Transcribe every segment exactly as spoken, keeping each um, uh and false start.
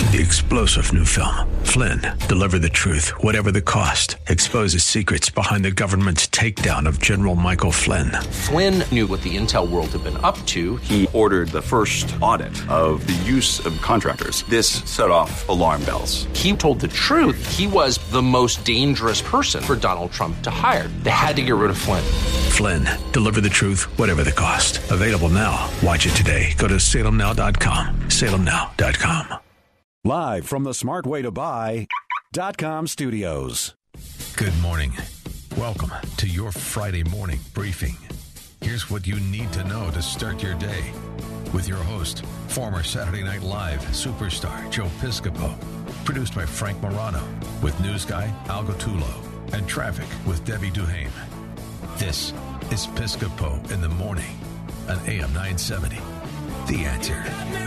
The explosive new film, Flynn, deliver the truth, whatever the cost, exposes secrets behind the government's takedown of General Michael Flynn. Flynn knew what the intel world had been up to. He ordered the first audit of the use of contractors. This set off alarm bells. He told the truth. He was the most dangerous person for Donald Trump to hire. They had to get rid of Flynn. Flynn, deliver the truth, whatever the cost. Available now. Watch it today. Go to salem now dot com. salem now dot com. Live from the smart way to buy dot com studios. Good morning. Welcome to your Friday morning briefing. Here's what you need to know to start your day with your host, former Saturday Night Live superstar Joe Piscopo. Produced by Frank Morano with news guy Al Gattullo and traffic with Debbie Duhame. This is Piscopo in the morning on A M nine seventy. The Answer.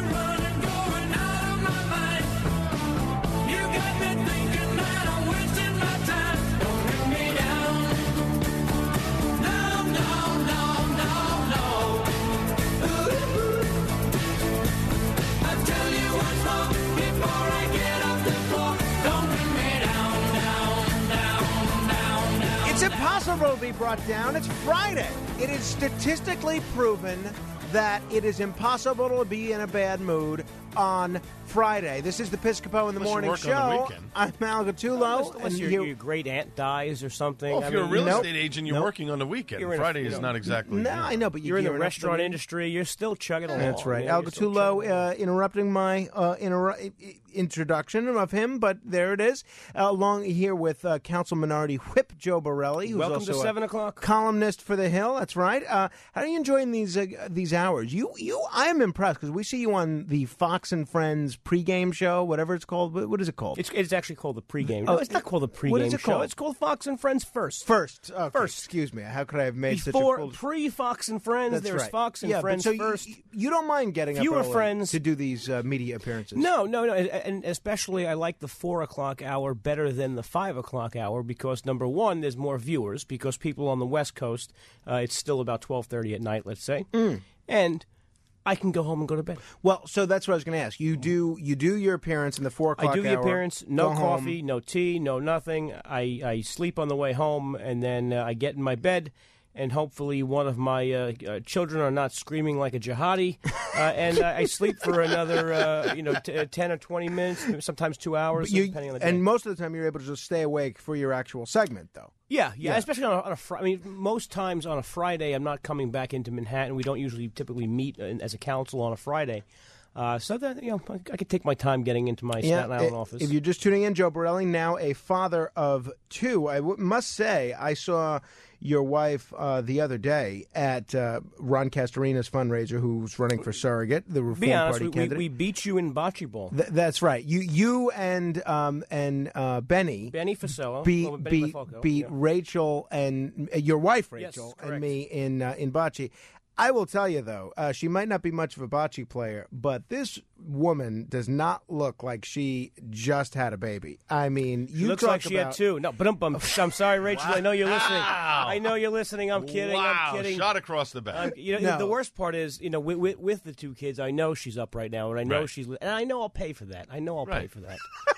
It's impossible to be brought down. It's Friday. It is statistically proven that it is impossible to be in a bad mood on Friday. This is the Piscopo in the Unless Morning you work Show. on the weekend. I'm Al Gattullo. Unless, unless and your, here- your great aunt dies or something. Well, if I you're mean, a real nope. estate agent, you're Nope. working on the weekend. You're in a- Friday you is know, not exactly. No, you know. I know, but you You're in the gearing up restaurant the- industry. You're still chugging along. That's right. you know, Al you're still Gattullo chugging along. uh, interrupting my uh, inter- introduction of him, but there it is. Uh, along here with uh, Council Minority Whip Joe Borelli, who's Welcome also to a seven o'clock. columnist for The Hill. That's right. Uh, how are you enjoying these uh, these hours? You, you, I am impressed because we see you on the Fox and Friends pregame show, whatever it's called. What, what is it called? It's, it's actually called the pregame. Oh, No, it's not called the pregame what is it show. called? It's called Fox and Friends First. First, okay, First. Excuse me. How could I have made such a Before fool? pre-Fox and Friends, That's there's right. Fox and yeah, Friends but so First. You, you don't mind getting Fewer up early friends. to do these uh, media appearances? No, no, no, and, and especially I like the four o'clock hour better than the five o'clock hour because number one, there's more viewers because people on the West Coast, uh, it's still about twelve thirty at night, let's say, Mm. and I can go home and go to bed. Well, so that's what I was going to ask. You do you do your appearance in the four o'clock I do the hour, appearance, no go coffee, home. no tea, no nothing. I, I sleep on the way home, and then uh, I get in my bed, and hopefully one of my uh, uh, children are not screaming like a jihadi, uh, and I, I sleep for another uh, you know t- uh, ten or twenty minutes, sometimes two hours, But you- depending on the day. and most of the time you're able to just stay awake for your actual segment, though. Yeah, yeah, Yeah. especially on a, on a Friday. I mean, most times on a Friday, I'm not coming back into Manhattan. We don't usually typically meet uh, as a council on a Friday. Uh, so that, you know, I, I could take my time getting into my Staten Island i- office. If you're just tuning in, Joe Borelli, now a father of two. I w- must say, I saw your wife uh, the other day at uh, Ron Castorina's fundraiser, who's running for surrogate, the Reform Be honest, Party we, we, candidate. we beat you in bocce ball. Th- that's right. You, you, and um, and uh, Benny. Benny Fasello, beat well, Benny beat, Lafalco, beat yeah. Rachel and uh, your wife Yes, Rachel and correct. me in uh, in bocce. I will tell you though, uh, she might not be much of a bocce player, but this woman does not look like she just had a baby. I mean, you She looks talk like she about, had two. No, but I'm, I'm, I'm sorry, Rachel. I know you're listening. Wow. I know you're listening. I'm kidding. Wow, I'm kidding. shot across the back. Uh, you know, No. the worst part is, you know, with, with, with the two kids, I know she's up right now, and I know Right. she's, and I know I'll pay for that. I know I'll pay Right. for that.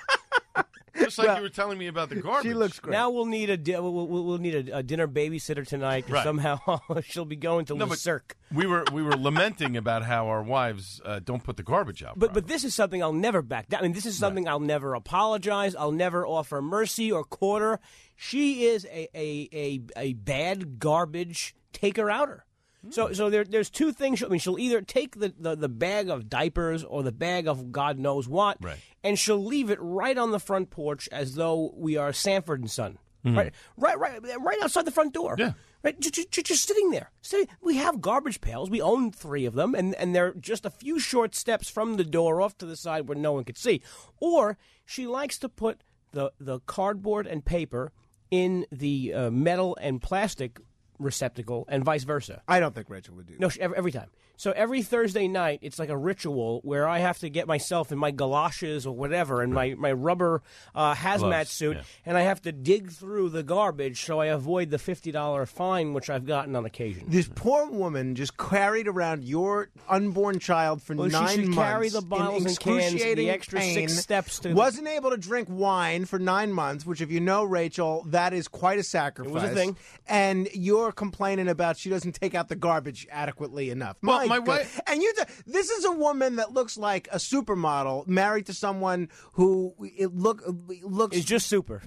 Just like well, you were telling me about the garbage. She looks great. Now we'll need a di- we'll, we'll, we'll need a, a dinner babysitter tonight. 'Cause Right. Somehow she'll be going to No, Le but Cirque. we were we were lamenting about how our wives uh, don't put the garbage out. But but properly. this is something I'll never back down. I mean, this is something I'll never apologize. I'll never offer mercy or quarter. She is a a a, a bad garbage taker outer. So so there there's two things. I mean, she'll either take the, the, the bag of diapers or the bag of God knows what, Right. and she'll leave it right on the front porch as though we are Sanford and Son, right, right, right, right outside the front door. Yeah. Right, just, just, just sitting there. Sitting, we have garbage pails. We own three of them, and, and they're just a few short steps from the door off to the side where no one could see. Or she likes to put the, the cardboard and paper in the uh, metal and plastic receptacle and vice versa. I don't think Rachel would do that. No, she- every, every time. So every Thursday night, it's like a ritual where I have to get myself in my galoshes or whatever and my, my rubber uh, hazmat Gloves, suit, yeah. and I have to dig through the garbage so I avoid the fifty dollars fine, which I've gotten on occasion. This poor woman just carried around your unborn child for Well, she nine should months. carry the bottles in and cans, the excruciating extra pain, six steps to- wasn't able to drink wine for nine months, which, if you know Rachel, that is quite a sacrifice. It was a thing. And you're complaining about she doesn't take out the garbage adequately enough. Well, my my God. wife- And you, this is a woman that looks like a supermodel married to someone who it look looks It's just super.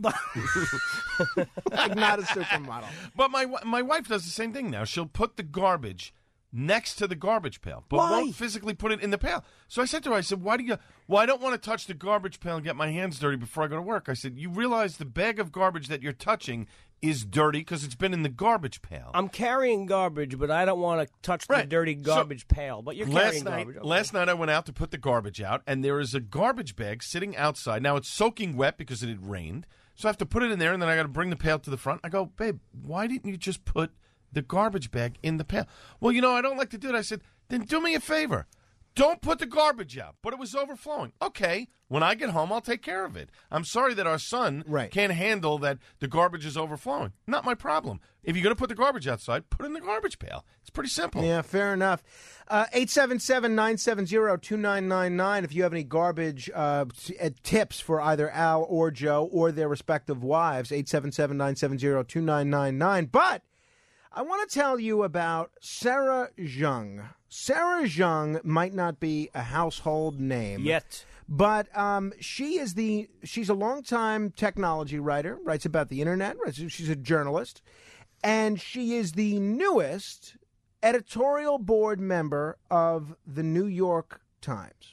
like not a supermodel. But my wi- my wife does the same thing now. She'll put the garbage next to the garbage pail, but Why? won't physically put it in the pail. So I said to her, I said, why do you, well, I don't want to touch the garbage pail and get my hands dirty before I go to work. I said, you realize the bag of garbage that you're touching is dirty because it's been in the garbage pail. I'm carrying garbage, but I don't want to touch the Right. dirty So, garbage pail. But you're last carrying night, garbage. Okay. last night I went out to put the garbage out, and there is a garbage bag sitting outside. Now it's soaking wet because it had rained, so I have to put it in there, and then I got to bring the pail to the front. I go, babe, why didn't you just put the garbage bag in the pail? Well, you know, I don't like to do it. I said, then do me a favor. Don't put the garbage out. But it was overflowing. Okay, when I get home, I'll take care of it. I'm sorry that our son Right. can't handle that the garbage is overflowing. Not my problem. If you're going to put the garbage outside, put it in the garbage pail. It's pretty simple. Yeah, fair enough. Uh, eight seven seven, nine seven zero, two nine nine nine if you have any garbage uh, t- uh, tips for either Al or Joe or their respective wives, eight seven seven, nine seven zero, two nine nine nine. But I want to tell you about Sarah Zhang. Sarah Zhang might not be a household name Yet. but um, she is the she's a longtime technology writer, writes about the internet. Writes, she's a journalist, and she is the newest editorial board member of the New York Times.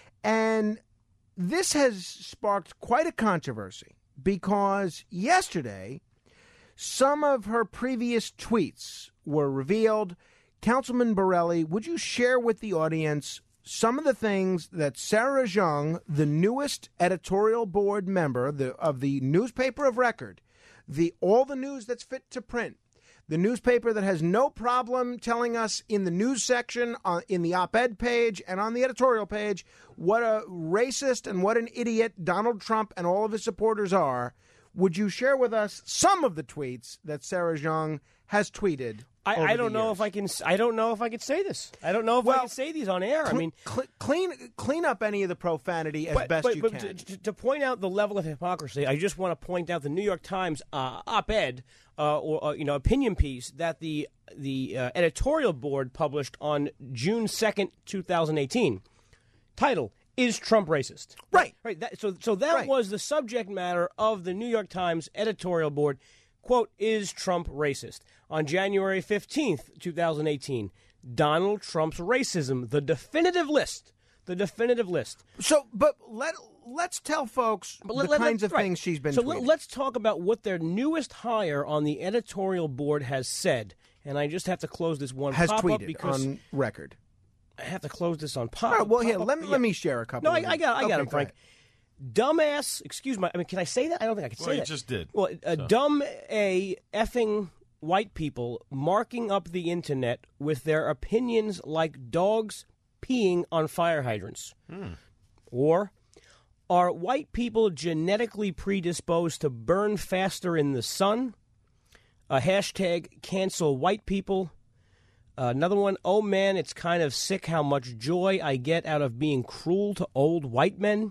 And this has sparked quite a controversy because yesterday some of her previous tweets were revealed. Councilman Borelli, would you share with the audience some of the things that Sarah Zhang, the newest editorial board member the, of the newspaper of record, the all the news that's fit to print, the newspaper that has no problem telling us in the news section, uh, in the op-ed page, and on the editorial page, what a racist and what an idiot Donald Trump and all of his supporters are. Would you share with us some of the tweets that Sarah Zhang has tweeted? I, over I the don't know years? if I can. I don't know if I could say this. I don't know if I Well, can say these on air. I Cle- mean, cle- clean clean up any of the profanity as but, best but, you but can. To, to point out the level of hypocrisy, I just want to point out the New York Times uh, op-ed uh, or uh, you know opinion piece that the the uh, editorial board published on June second, two thousand eighteen. Title: Is Trump racist? Right. Right. That, so so that Right. was the subject matter of the New York Times editorial board. Quote: Is Trump racist? On January fifteenth, two thousand eighteen, Donald Trump's racism, the definitive list. The definitive list. So, but let let's tell folks But the let- let- kinds of right. things she's been So tweeting. let, let's talk about what their newest hire on the editorial board has said. And I just have to close this one has pop-up tweeted because on record. I have to close this on pop. All right, well, here, pop-up. let me Yeah. let me share a couple. No, I, of I these. got, I got Okay, him, go Frank. ahead. Dumbass. Excuse me. I mean, can I say that? I don't think I can Well, say you that. just did. Well, uh, dumb a effing white people marking up the internet with their opinions like dogs peeing on fire hydrants. Or are white people genetically predisposed to burn faster in the sun? A hashtag cancel white people. Uh, another one, oh man, it's kind of sick how much joy I get out of being cruel to old white men.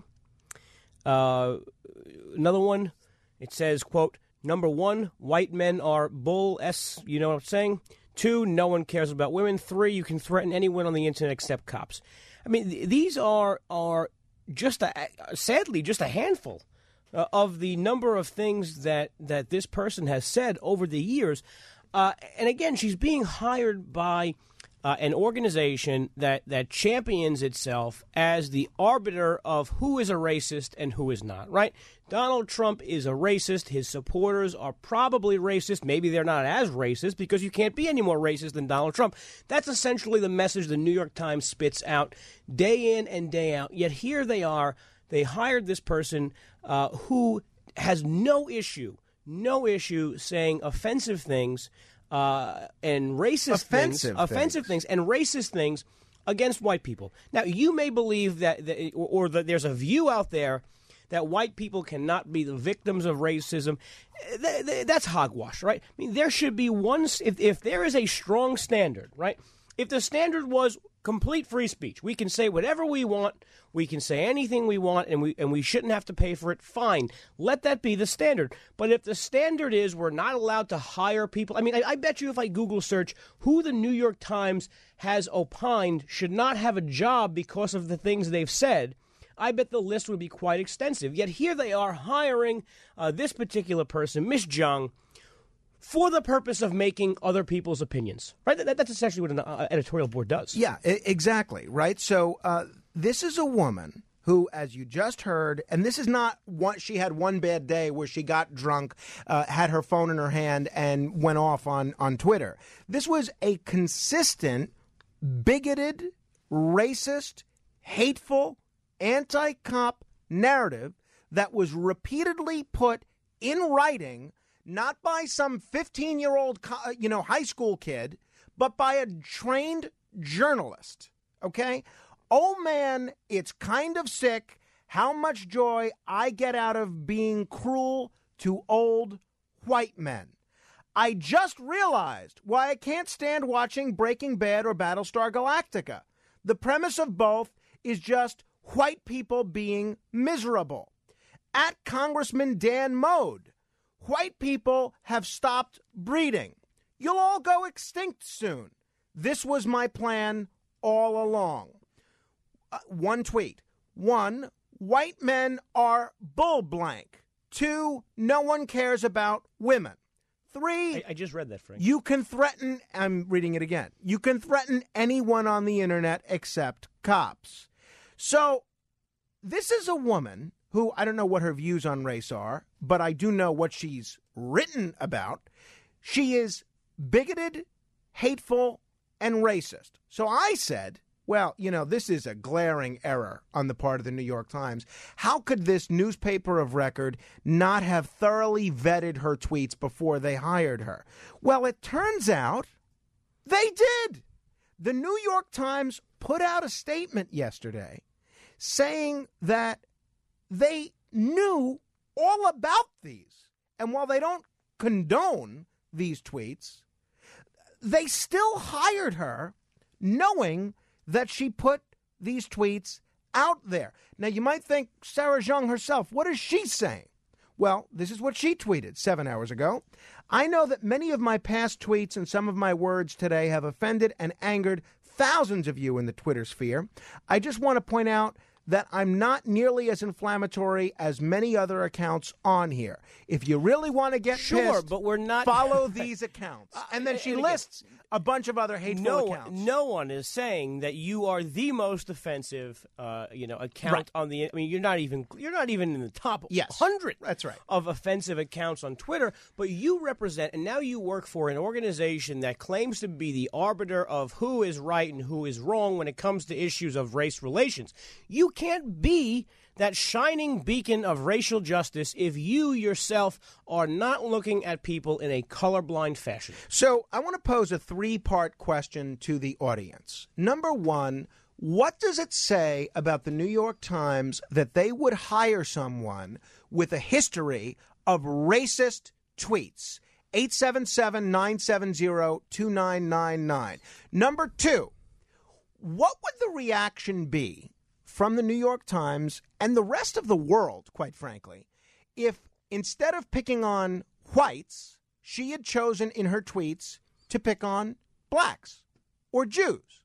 Uh, another one, it says, quote, number one, white men are bull S, you know what I'm saying? Two, no one cares about women. Three, you can threaten anyone on the internet except cops. I mean, th- these are are just, a, sadly, just a handful uh, of the number of things that, that this person has said over the years. Uh, and again, she's being hired by uh, an organization that, that champions itself as the arbiter of who is a racist and who is not, right? Donald Trump is a racist. His supporters are probably racist. Maybe they're not as racist because you can't be any more racist than Donald Trump. That's essentially the message the New York Times spits out day in and day out. Yet here they are. They hired this person uh, who has no issue No issue saying offensive things uh, and racist Offensive things, offensive things. things, and racist things against white people. Now, you may believe that, that or, or that there's a view out there that white people cannot be the victims of racism. Th- th- that's hogwash, right? I mean, there should be one. If if there is a strong standard, right? If the standard was complete free speech, we can say whatever we want, we can say anything we want, and we and we shouldn't have to pay for it. Fine, let that be the standard. But if the standard is we're not allowed to hire people, I mean, I, I bet you if I Google search who the New York Times has opined should not have a job because of the things they've said, I bet the list would be quite extensive. Yet here they are hiring uh, this particular person, Miss Jung, for the purpose of making other people's opinions. Right? That, that's essentially what an uh, editorial board does. Yeah, I- exactly. Right. So uh, this is a woman who, as you just heard, and this is not one, she had one bad day where she got drunk, uh, had her phone in her hand, and went off on, on Twitter. This was a consistent, bigoted, racist, hateful, anti-cop narrative that was repeatedly put in writing, not by some fifteen-year-old, you know, high school kid, but by a trained journalist, okay? Oh, man, it's kind of sick how much joy I get out of being cruel to old white men. I just realized why I can't stand watching Breaking Bad or Battlestar Galactica. The premise of both is just white people being miserable. At Congressman Dan Mode, white people have stopped breeding. You'll all go extinct soon. This was my plan all along. Uh, one tweet. One, white men are bull blank. Two, no one cares about women. Three, I, I just read that, Frank. You can threaten, I'm reading it again. You can threaten anyone on the internet except cops. So this is a woman who, I don't know what her views on race are, but I do know what she's written about. She is bigoted, hateful, and racist. So I said, well, you know, this is a glaring error on the part of the New York Times. How could this newspaper of record not have thoroughly vetted her tweets before they hired her? Well, it turns out they did. The New York Times put out a statement yesterday saying that they knew all about these. And while they don't condone these tweets, they still hired her knowing that she put these tweets out there. Now, you might think Sarah Jeong herself, what is she saying? Well, this is what she tweeted seven hours ago. I know that many of my past tweets and some of my words today have offended and angered thousands of you in the Twitter sphere. I just want to point out that I'm not nearly as inflammatory as many other accounts on here. If you really want to get sure, pissed, but we're not follow these accounts. And then she and again, lists a bunch of other hateful no, accounts. No one is saying that you are the most offensive, uh, you know, account Right. on the. I mean, you're not even you're not even in the top Yes, hundred. that's right. Of offensive accounts on Twitter, but you represent, and now you work for an organization that claims to be the arbiter of who is right and who is wrong when it comes to issues of race relations. You can't be that shining beacon of racial justice if you yourself are not looking at people in a colorblind fashion. So I want to pose a three-part question to the audience. Number one, what does it say about the New York Times that they would hire someone with a history of racist tweets? eight seven seven, nine seven zero, two nine nine nine. Number two, what would the reaction be from the New York Times and the rest of the world, quite frankly, if instead of picking on whites, she had chosen in her tweets to pick on blacks or Jews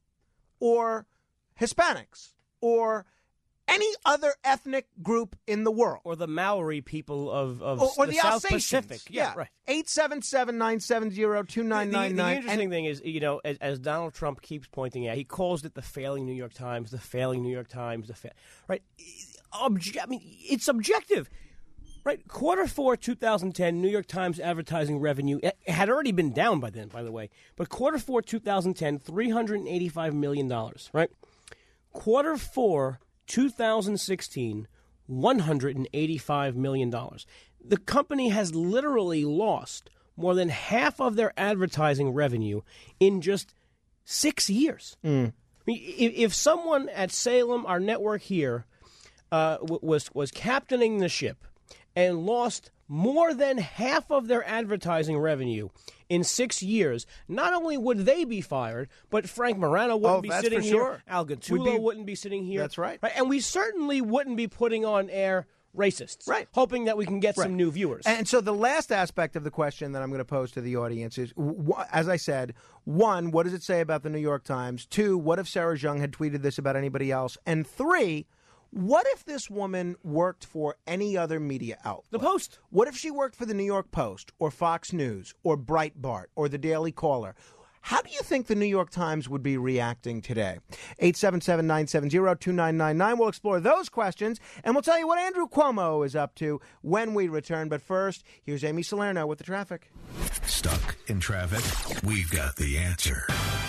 or Hispanics or any other ethnic group in the world? Or the Maori people of, of Or, or the, the, South Alsatians. Pacific. Yeah, right. eight seven seven, nine seven zero, two nine nine nine. The, the interesting thing is, you know, as, as Donald Trump keeps pointing out, he calls it the failing New York Times, the failing New York Times, the fa- right. Obje- I mean, it's subjective, right? Quarter four, two thousand ten, New York Times advertising revenue it had already been down by then, by the way. But quarter four, two thousand ten, three hundred eighty-five million dollars, right? Quarter four, two thousand sixteen, one hundred eighty-five million dollars. The company has literally lost more than half of their advertising revenue in just six years. Mm. I mean, if, if someone at Salem, our network here, uh, w- was was captaining the ship and lost more than half of their advertising revenue in six years, not only would they be fired, but Frank Morano wouldn't oh, be that's sitting for here. Sure. Al Gattulo be, wouldn't be sitting here. That's right. right. And we certainly wouldn't be putting on air racists, right? Hoping that we can get right. some new viewers. And so the last aspect of the question that I'm going to pose to the audience is, as I said, one, what does it say about the New York Times? Two, what if Sarah Jeong had tweeted this about anybody else? And three, what if this woman worked for any other media outlet? The Post. What if she worked for the New York Post or Fox News or Breitbart or the Daily Caller? How do you think the New York Times would be reacting today? eight seven seven, nine seven zero, two nine nine nine. We'll explore those questions, and we'll tell you what Andrew Cuomo is up to when we return. But first, here's Amy Salerno with the traffic. Stuck in traffic? We've got the answer.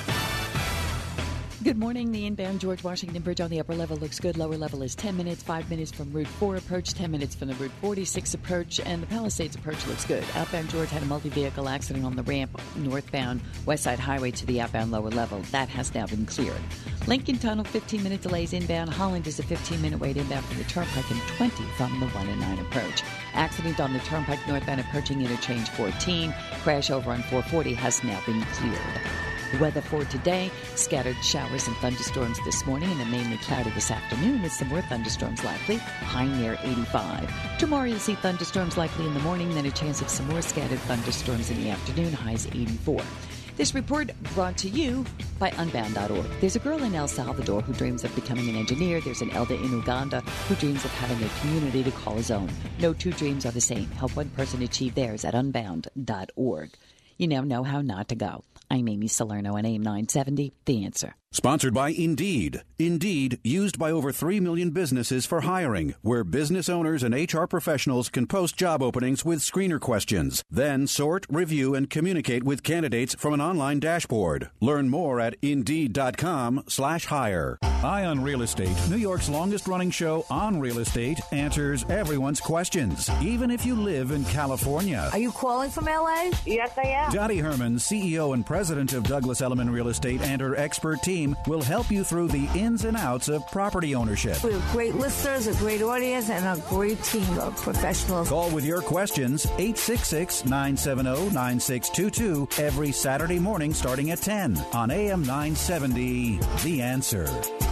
Good morning. The inbound George Washington Bridge on the upper level looks good. Lower level is ten minutes, five minutes from Route four approach, ten minutes from the Route forty-six approach, and the Palisades approach looks good. Outbound George had a multi-vehicle accident on the ramp northbound West Side Highway to the outbound lower level. That has now been cleared. Lincoln Tunnel, fifteen-minute delays inbound. Holland is a fifteen-minute wait inbound from the Turnpike and twenty from the one and nine approach. Accident on the Turnpike northbound approaching interchange fourteen. Crash over on four forty has now been cleared. Weather for today, scattered showers and thunderstorms this morning and then mainly cloudy this afternoon with some more thunderstorms likely, high near eighty-five. Tomorrow you'll see thunderstorms likely in the morning, then a chance of some more scattered thunderstorms in the afternoon, highs eighty-four. This report brought to you by Unbound dot org. There's a girl in El Salvador who dreams of becoming an engineer. There's an elder in Uganda who dreams of having a community to call his own. No two dreams are the same. Help one person achieve theirs at Unbound dot org. You now know how not to go. I'm Amy Salerno on A M nine seventy, The Answer. Sponsored by Indeed. Indeed, used by over three million businesses for hiring, where business owners and H R professionals can post job openings with screener questions. Then sort, review, and communicate with candidates from an online dashboard. Learn more at Indeed.com slash hire. Eye on Real Estate, New York's longest-running show on real estate, answers everyone's questions, even if you live in California. Are you calling from L A? Yes, I am. Dottie Herman, C E O and president of Douglas Elliman Real Estate, and her expert team will help you through the ins and outs of property ownership. We have great listeners, a great audience, and a great team of professionals. Call with your questions, eight six six, nine seven zero, nine six two two, every Saturday morning starting at ten on A M nine seventy, The Answer.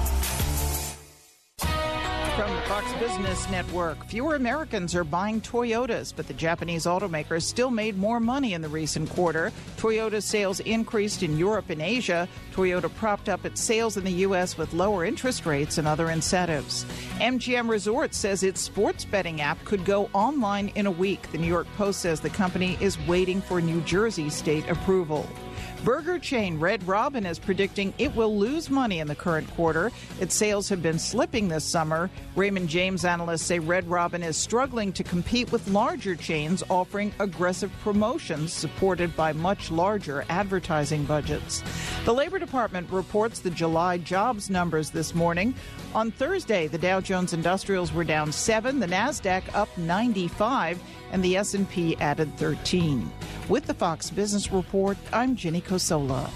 From the Fox Business Network, fewer Americans are buying Toyotas, but the Japanese automakers still made more money in the recent quarter. Toyota sales increased in Europe and Asia. Toyota propped up its sales in the U S with lower interest rates and other incentives. M G M Resorts says its sports betting app could go online in a week. The New York Post says the company is waiting for New Jersey state approval. Burger chain Red Robin is predicting it will lose money in the current quarter. Its sales have been slipping this summer. Raymond James analysts say Red Robin is struggling to compete with larger chains offering aggressive promotions supported by much larger advertising budgets. The Labor Department reports the July jobs numbers this morning. On Thursday, the Dow Jones Industrials were down seven, the Nasdaq up ninety-five, and the S and P added thirteen. With the Fox Business Report, I'm Jenny Cosola.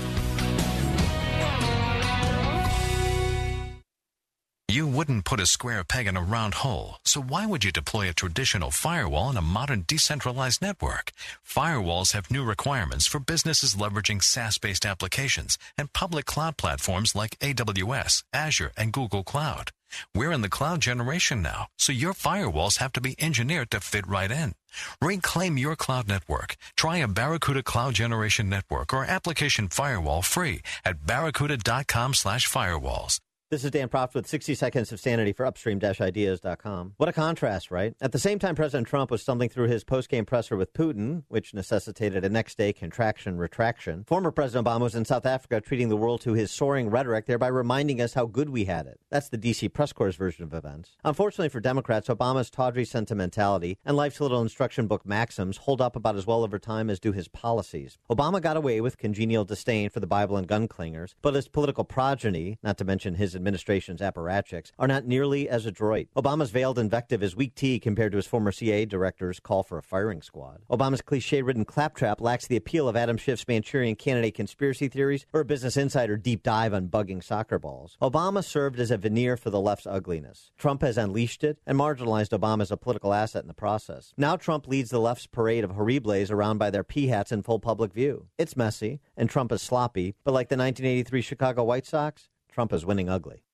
You wouldn't put a square peg in a round hole, so why would you deploy a traditional firewall in a modern decentralized network? Firewalls have new requirements for businesses leveraging SaaS-based applications and public cloud platforms like A W S, Azure, and Google Cloud. We're in the cloud generation now, so your firewalls have to be engineered to fit right in. Reclaim your cloud network. Try a Barracuda Cloud Generation Network or application firewall free at barracuda.com slash firewalls. This is Dan Proft with sixty seconds of sanity for upstream dash ideas dot com. What a contrast, right? At the same time, President Trump was stumbling through his post-game presser with Putin, which necessitated a next-day contraction-retraction. Former President Obama was in South Africa treating the world to his soaring rhetoric, thereby reminding us how good we had it. That's the D C press corps' version of events. Unfortunately for Democrats, Obama's tawdry sentimentality and life's little instruction book maxims hold up about as well over time as do his policies. Obama got away with congenial disdain for the Bible and gun clingers, but his political progeny, not to mention his administration's apparatchiks are not nearly as adroit. Obama's veiled invective is weak tea compared to his former C I A director's call for a firing squad. Obama's cliche-ridden claptrap lacks the appeal of Adam Schiff's Manchurian Candidate conspiracy theories or a Business Insider deep dive on bugging soccer balls. Obama served as a veneer for the left's ugliness. Trump has unleashed it and marginalized Obama as a political asset in the process. Now Trump leads the left's parade of horribles around by their pea hats in full public view. It's messy, and Trump is sloppy, but like the nineteen eighty-three Chicago White Sox, Trump is winning ugly.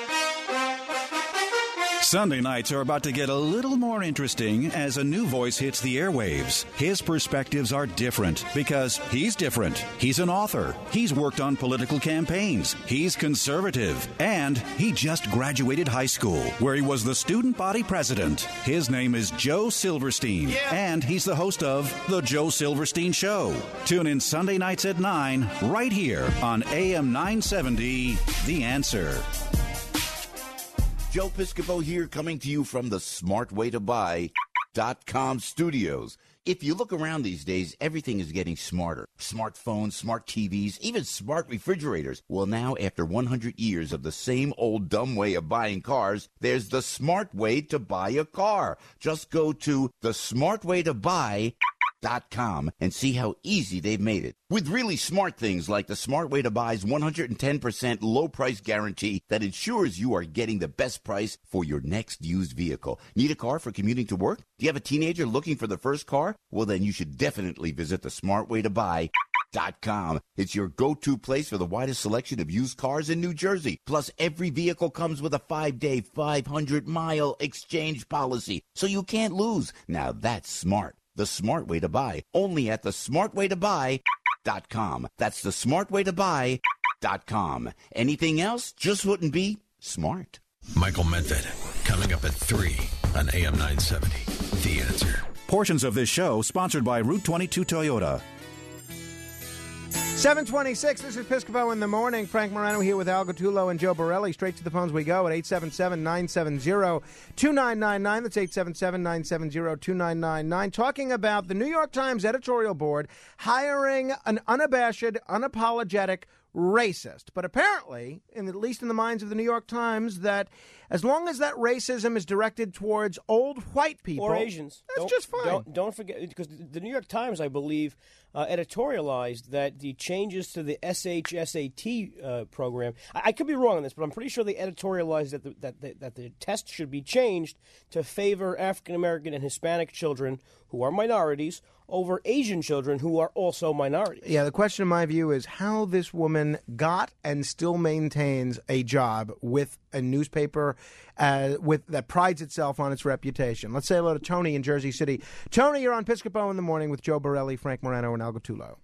Sunday nights are about to get a little more interesting as a new voice hits the airwaves. His perspectives are different because he's different. He's an author. He's worked on political campaigns. He's conservative. And he just graduated high school, where he was the student body president. His name is Joe Silverstein, yeah. and he's the host of The Joe Silverstein Show. Tune in Sunday nights at nine, right here on A M nine seventy, The Answer. Joe Piscopo here, coming to you from the smart way to buy dot com studios. If you look around these days, everything is getting smarter. Smartphones, smart T Vs, even smart refrigerators. Well, now, after one hundred years of the same old dumb way of buying cars, there's the smart way to buy a car. Just go to the smart way to buy dot com and see how easy they've made it. With really smart things like the Smart Way to Buy's one hundred ten percent low price guarantee that ensures you are getting the best price for your next used vehicle. Need a car for commuting to work? Do you have a teenager looking for the first car? Well, then you should definitely visit the smart way to buy dot com. It's your go-to place for the widest selection of used cars in New Jersey. Plus, every vehicle comes with a five-day, five hundred mile exchange policy, so you can't lose. Now that's smart. The Smart Way to Buy, only at the smart way to buy dot com. That's the smart way to buy dot com. Anything else just wouldn't be smart. Michael Medved, coming up at three on A M nine seventy. The Answer. Portions of this show sponsored by Route twenty-two Toyota. seven twenty-six, this is Piscopo in the Morning. Frank Morano here with Al Gattullo and Joe Borelli. Straight to the phones we go at eight seven seven, nine seven zero, two nine nine nine. That's eight seven seven, nine seven zero, two nine nine nine. Talking about the New York Times editorial board hiring an unabashed, unapologetic racist. But apparently, in, at least in the minds of the New York Times, that as long as that racism is directed towards old white people or Asians, that's don't, just fine. Don't, don't forget, because the New York Times, I believe, uh, editorialized that the changes to the S H S A T uh, program. I, I could be wrong on this, but I'm pretty sure they editorialized that the, that the, that the test should be changed to favor African American and Hispanic children who are minorities over Asian children who are also minorities. Yeah, the question in my view is how this woman got and still maintains a job with a newspaper uh, with that prides itself on its reputation. Let's say hello to Tony in Jersey City. Tony, you're on Piscopo in the Morning with Joe Borelli, Frank Morano, and Al Gattullo.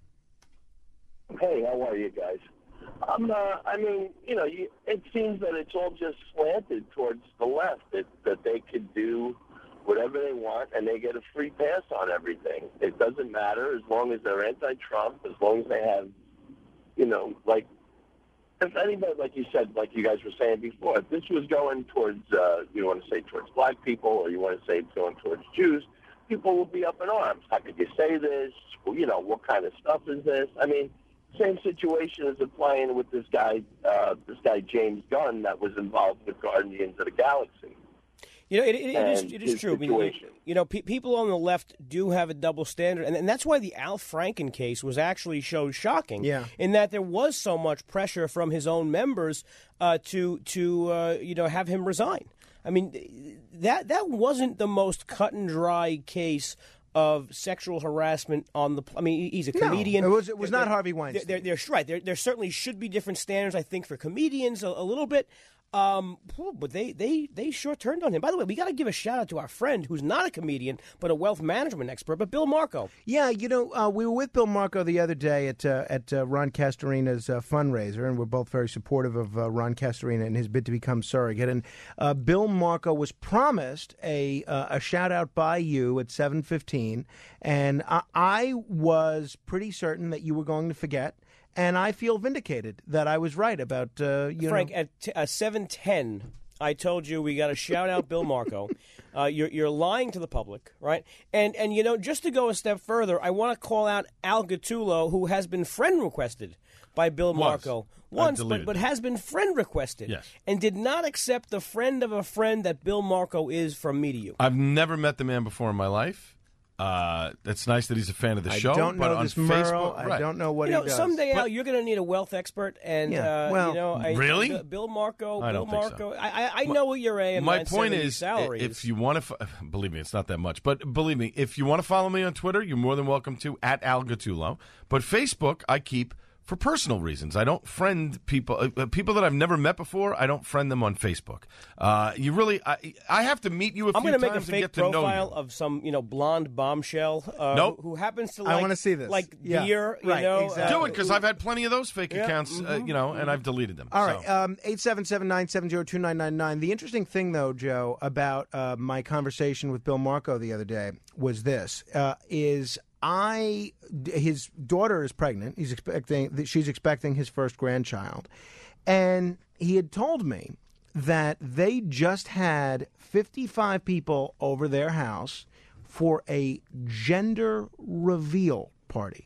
Hey, how are you guys? Um, uh, I mean, you know, you, it seems that it's all just slanted towards the left, that, that they could do whatever they want, and they get a free pass on everything. It doesn't matter as long as they're anti-Trump, as long as they have, you know, like, if anybody, like you said, like you guys were saying before, if this was going towards, uh, you want to say towards black people, or you want to say it's going towards Jews, people will be up in arms. How could you say this? Well, you know, what kind of stuff is this? I mean, same situation is applying with this guy, uh, this guy James Gunn, that was involved with Guardians of the Galaxy. You know, it, it, it is it is true. I mean, you know, pe- people on the left do have a double standard, and, and that's why the Al Franken case was actually so shocking. Yeah. In that there was so much pressure from his own members uh, to to uh, you know have him resign. I mean, that that wasn't the most cut and dry case of sexual harassment on the. I mean, he's a comedian. No, it was it was there, not Harvey Weinstein. There, there, right. There, there certainly should be different standards, I think, for comedians a, a little bit. Um, but they, they, they sure turned on him. By the way, we got to give a shout out to our friend who's not a comedian but a wealth management expert, but Bill Marco. Yeah, you know, uh, we were with Bill Marco the other day at uh, at uh, Ron Castorina's uh, fundraiser, and we're both very supportive of uh, Ron Castorina and his bid to become surrogate. And uh, Bill Marco was promised a uh, a shout out by you at seven fifteen, and I, I was pretty certain that you were going to forget. And I feel vindicated that I was right about, uh, you Frank, know. at t- uh, seven ten, I told you we got to shout out Bill Marco. Uh, you're, you're lying to the public, right? And, and you know, just to go a step further, I want to call out Al Gattullo, who has been friend requested by Bill Was. Marco. I Once, but, deleted but it. has been friend requested. Yes. And did not accept the friend of a friend that Bill Marco is from me to you. I've never met the man before in my life. Uh, it's nice that he's a fan of the I show. don't but know on this Merle. Facebook, I right. don't know what you he know, does. someday, But- Al, you're going to need a wealth expert, and Yeah, uh, well, you know, I, Really? Bill- Bill Marco, I Bill don't think so. Marco. I, I, I know what your A M My nine point seventy is, salary if is. you want to, f- believe me, it's not that much. But believe me, if you want to follow me on Twitter, you're more than welcome to at Al Gattullo. But Facebook, I keep for personal reasons. I don't friend people, uh, people that I've never met before. I don't friend them on Facebook. Uh, you really, I, I have to meet you a I'm few going to make a times and fake get to know profile you. of some, you know, blonde bombshell uh, Nope. who, who happens to I like, wanna see this. like Yeah. beer, you Right, know. exactly. Do it because I've had plenty of those fake Yeah, accounts, uh, mhm, you know, and I've deleted them. All so. right, um, eight seven seven, nine seven zero, two nine nine nine. The interesting thing, though, Joe, about uh, my conversation with Bill Marco the other day was this, uh, is I, his daughter is pregnant. He's expecting, she's expecting his first grandchild. And he had told me that they just had fifty-five people over their house for a gender reveal party.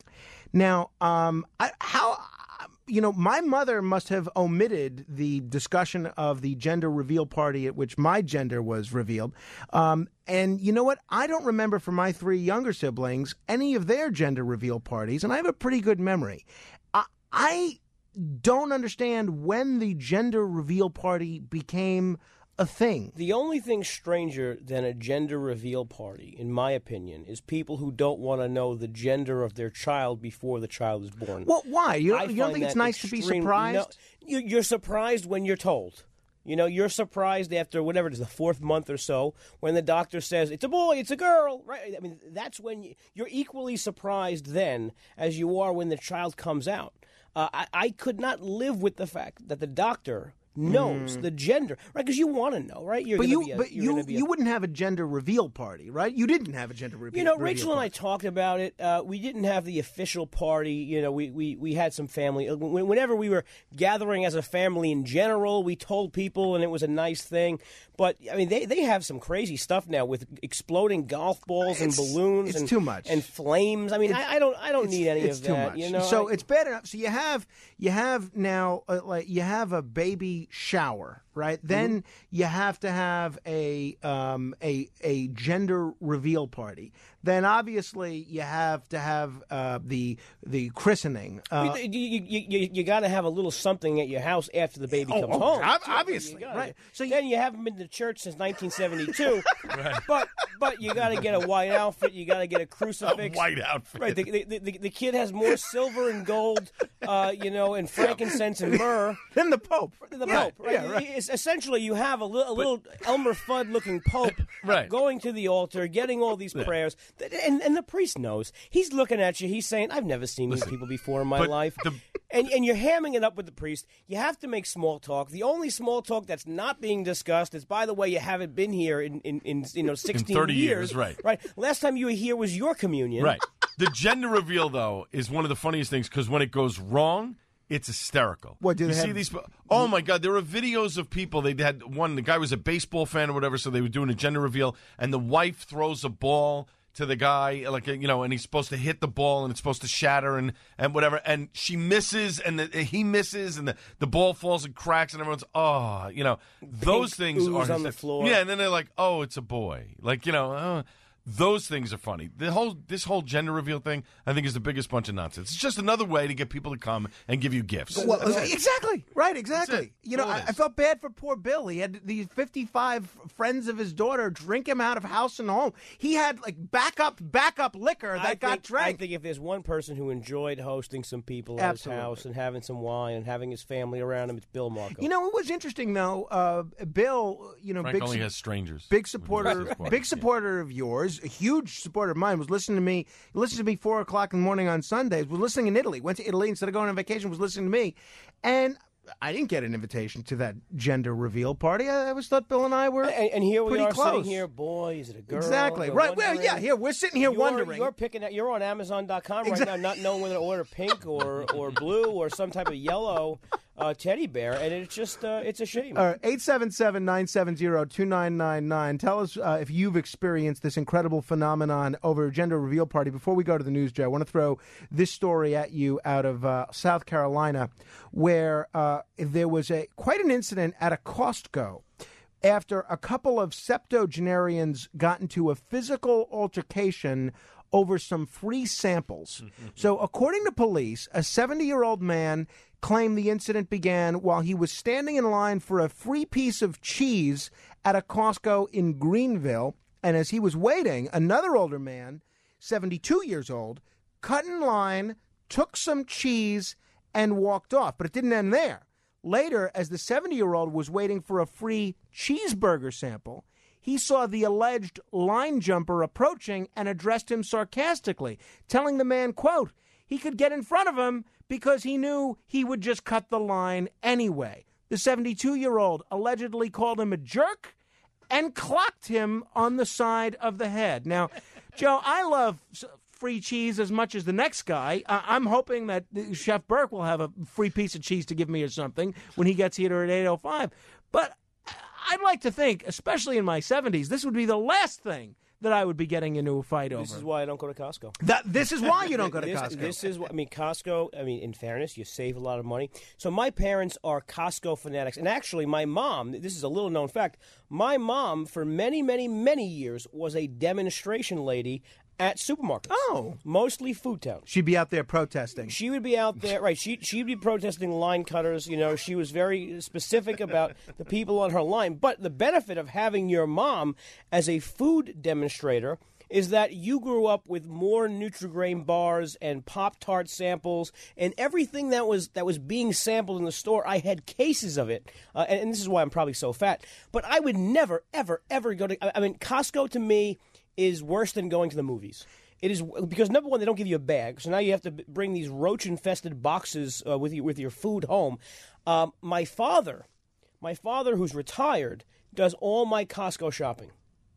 Now, um, I, how, you know, my mother must have omitted the discussion of the gender reveal party at which my gender was revealed. Um, and you know what? I don't remember from my three younger siblings any of their gender reveal parties, and I have a pretty good memory. I, I don't understand when the gender reveal party became a thing. The only thing stranger than a gender reveal party, in my opinion, is people who don't want to know the gender of their child before the child is born. Well, why? You don't, I you don't find think it's that nice to be extreme- surprised? No, you, you're surprised when you're told. You know, you're surprised after whatever it is, the fourth month or so, when the doctor says, it's a boy, it's a girl, right? I mean, that's when you, you're equally surprised then as you are when the child comes out. Uh, I, I could not live with the fact that the doctor knows Mm. the gender, right? Because you want to know, right? You're but gonna you, be a, but you're you, gonna be a- you wouldn't have a gender reveal party, right? You didn't have a gender reveal. You know, reveal Rachel and I party. talked about it. Uh, we didn't have the official party. You know, we, we, we had some family. uh, when- Whenever we were gathering as a family in general, we told people, and it was a nice thing. But, I mean, they, they have some crazy stuff now with exploding golf balls It's- and balloons it's and, too much. and flames. I mean, It's- I, I don't I don't it's- need any it's of too that. much. You know, so I- it's bad enough. So you have you have now uh, like you have a baby shower, right? Then you have to have a um, a a gender reveal party. Then obviously you have to have uh, the the christening. Uh, you, you, you, you, you got to have a little something at your house after the baby Oh, comes oh, home. ob- So obviously, you gotta- right. So then you haven't been to church since nineteen seventy-two. But but you got to get a white outfit. You got to get a crucifix. A white outfit. Right. The, the, the, the kid has more silver and gold, uh, you know, and frankincense and myrrh than the Pope. Than the Yeah, Pope. Right. yeah, right. It's essentially, you have a, li- a little Elmer Fudd looking Pope Right. going to the altar, getting all these Yeah. prayers, and and the priest knows. He's looking at you. He's saying, "I've never seen Listen, these people before in my but life." the- and and you're hamming it up with the priest. You have to make small talk. The only small talk that's not being discussed is, by the way, you haven't been here in, in, in you know sixteen thirty years, right. Right. Last time you were here was your communion. Right. The gender reveal, though, is one of the funniest things because when it goes wrong, it's hysterical. What, do you they see have- these? Oh my God! There are videos of people. They had one. The guy was a baseball fan or whatever, so they were doing a gender reveal, and the wife throws a ball to the guy, like you know, and he's supposed to hit the ball, and it's supposed to shatter, and, and whatever, and she misses, and the, he misses, and the, the ball falls and cracks, and everyone's oh, you know, those things ooze are on the floor. Yeah, and then they're like, oh, it's a boy, like you know. Oh, those things are funny. The whole this whole gender reveal thing, I think, is the biggest bunch of nonsense. It's just another way to get people to come and give you gifts. Well, That's it. exactly. Right, exactly. it. You know, That's all I, it I is. felt bad for poor Bill. He had these fifty-five friends of his daughter drink him out of house and home. He had like backup, backup liquor that I got think, drank. I think if there's one person who enjoyed hosting some people at Absolutely. his house and having some wine and having his family around him, it's Bill Marco. You know, it was interesting though. Uh, Bill, you know, Frank big only su- has strangers. big Which is supporter, his point. big supporter of yours, a huge supporter of mine. Was listening to me, listened to me four o'clock in the morning on Sundays. Was listening in Italy. Went to Italy instead of going on vacation. Was listening to me, and I didn't get an invitation to that gender reveal party. I, I was thought Bill and I were And, and here we pretty are close. sitting here, boy, is it a girl? Exactly. We're Right. Well, wondering. yeah, here we're sitting here You're- wondering. You're picking out. You're on Amazon dot com right Exactly. now, not knowing whether to order pink or, or blue or some type of yellow uh, teddy bear, and it's just uh, it's a shame. Uh, eight seven seven, nine seven zero, two nine nine nine. Tell us uh, if you've experienced this incredible phenomenon over a gender reveal party. Before we go to the news, Joe, I want to throw this story at you out of uh, South Carolina, where uh, there was a quite an incident at a Costco after a couple of septuagenarians got into a physical altercation over some free samples. So according to police, a seventy-year-old man claimed the incident began while he was standing in line for a free piece of cheese at a Costco in Greenville. And as he was waiting, another older man, seventy-two years old, cut in line, took some cheese, and walked off. But it didn't end there. Later, as the seventy-year-old was waiting for a free cheeseburger sample, he saw the alleged line jumper approaching and addressed him sarcastically, telling the man, quote, he could get in front of him because he knew he would just cut the line anyway. The seventy-two-year-old allegedly called him a jerk and clocked him on the side of the head. Now, Joe, I love free cheese as much as the next guy. Uh, I'm hoping that Chef Burke will have a free piece of cheese to give me or something when he gets here at eight oh five. But I'd like to think, especially in my seventies, this would be the last thing that I would be getting into a fight over. This is why I don't go to Costco. That, this is why you don't go to this, Costco. This is what I mean. Costco. I mean, in fairness, you save a lot of money. So my parents are Costco fanatics, and actually, my mom. This is a little known fact. My mom, for many, many, many years, was a demonstration lady at supermarkets. Oh. Mostly Food Town. She'd be out there protesting. She would be out there, right. She, she'd be protesting line cutters. You know, she was very specific about the people on her line. But the benefit of having your mom as a food demonstrator is that you grew up with more Nutri-Grain bars and Pop-Tart samples and everything that was that was being sampled in the store. I had cases of it, uh, and, and this is why I'm probably so fat. But I would never, ever, ever go to – I mean, Costco to me – is worse than going to the movies. It is because, number one, they don't give you a bag, so now you have to bring these roach-infested boxes uh, with you, with your food home. Um, my father, my father, who's retired, does all my Costco shopping.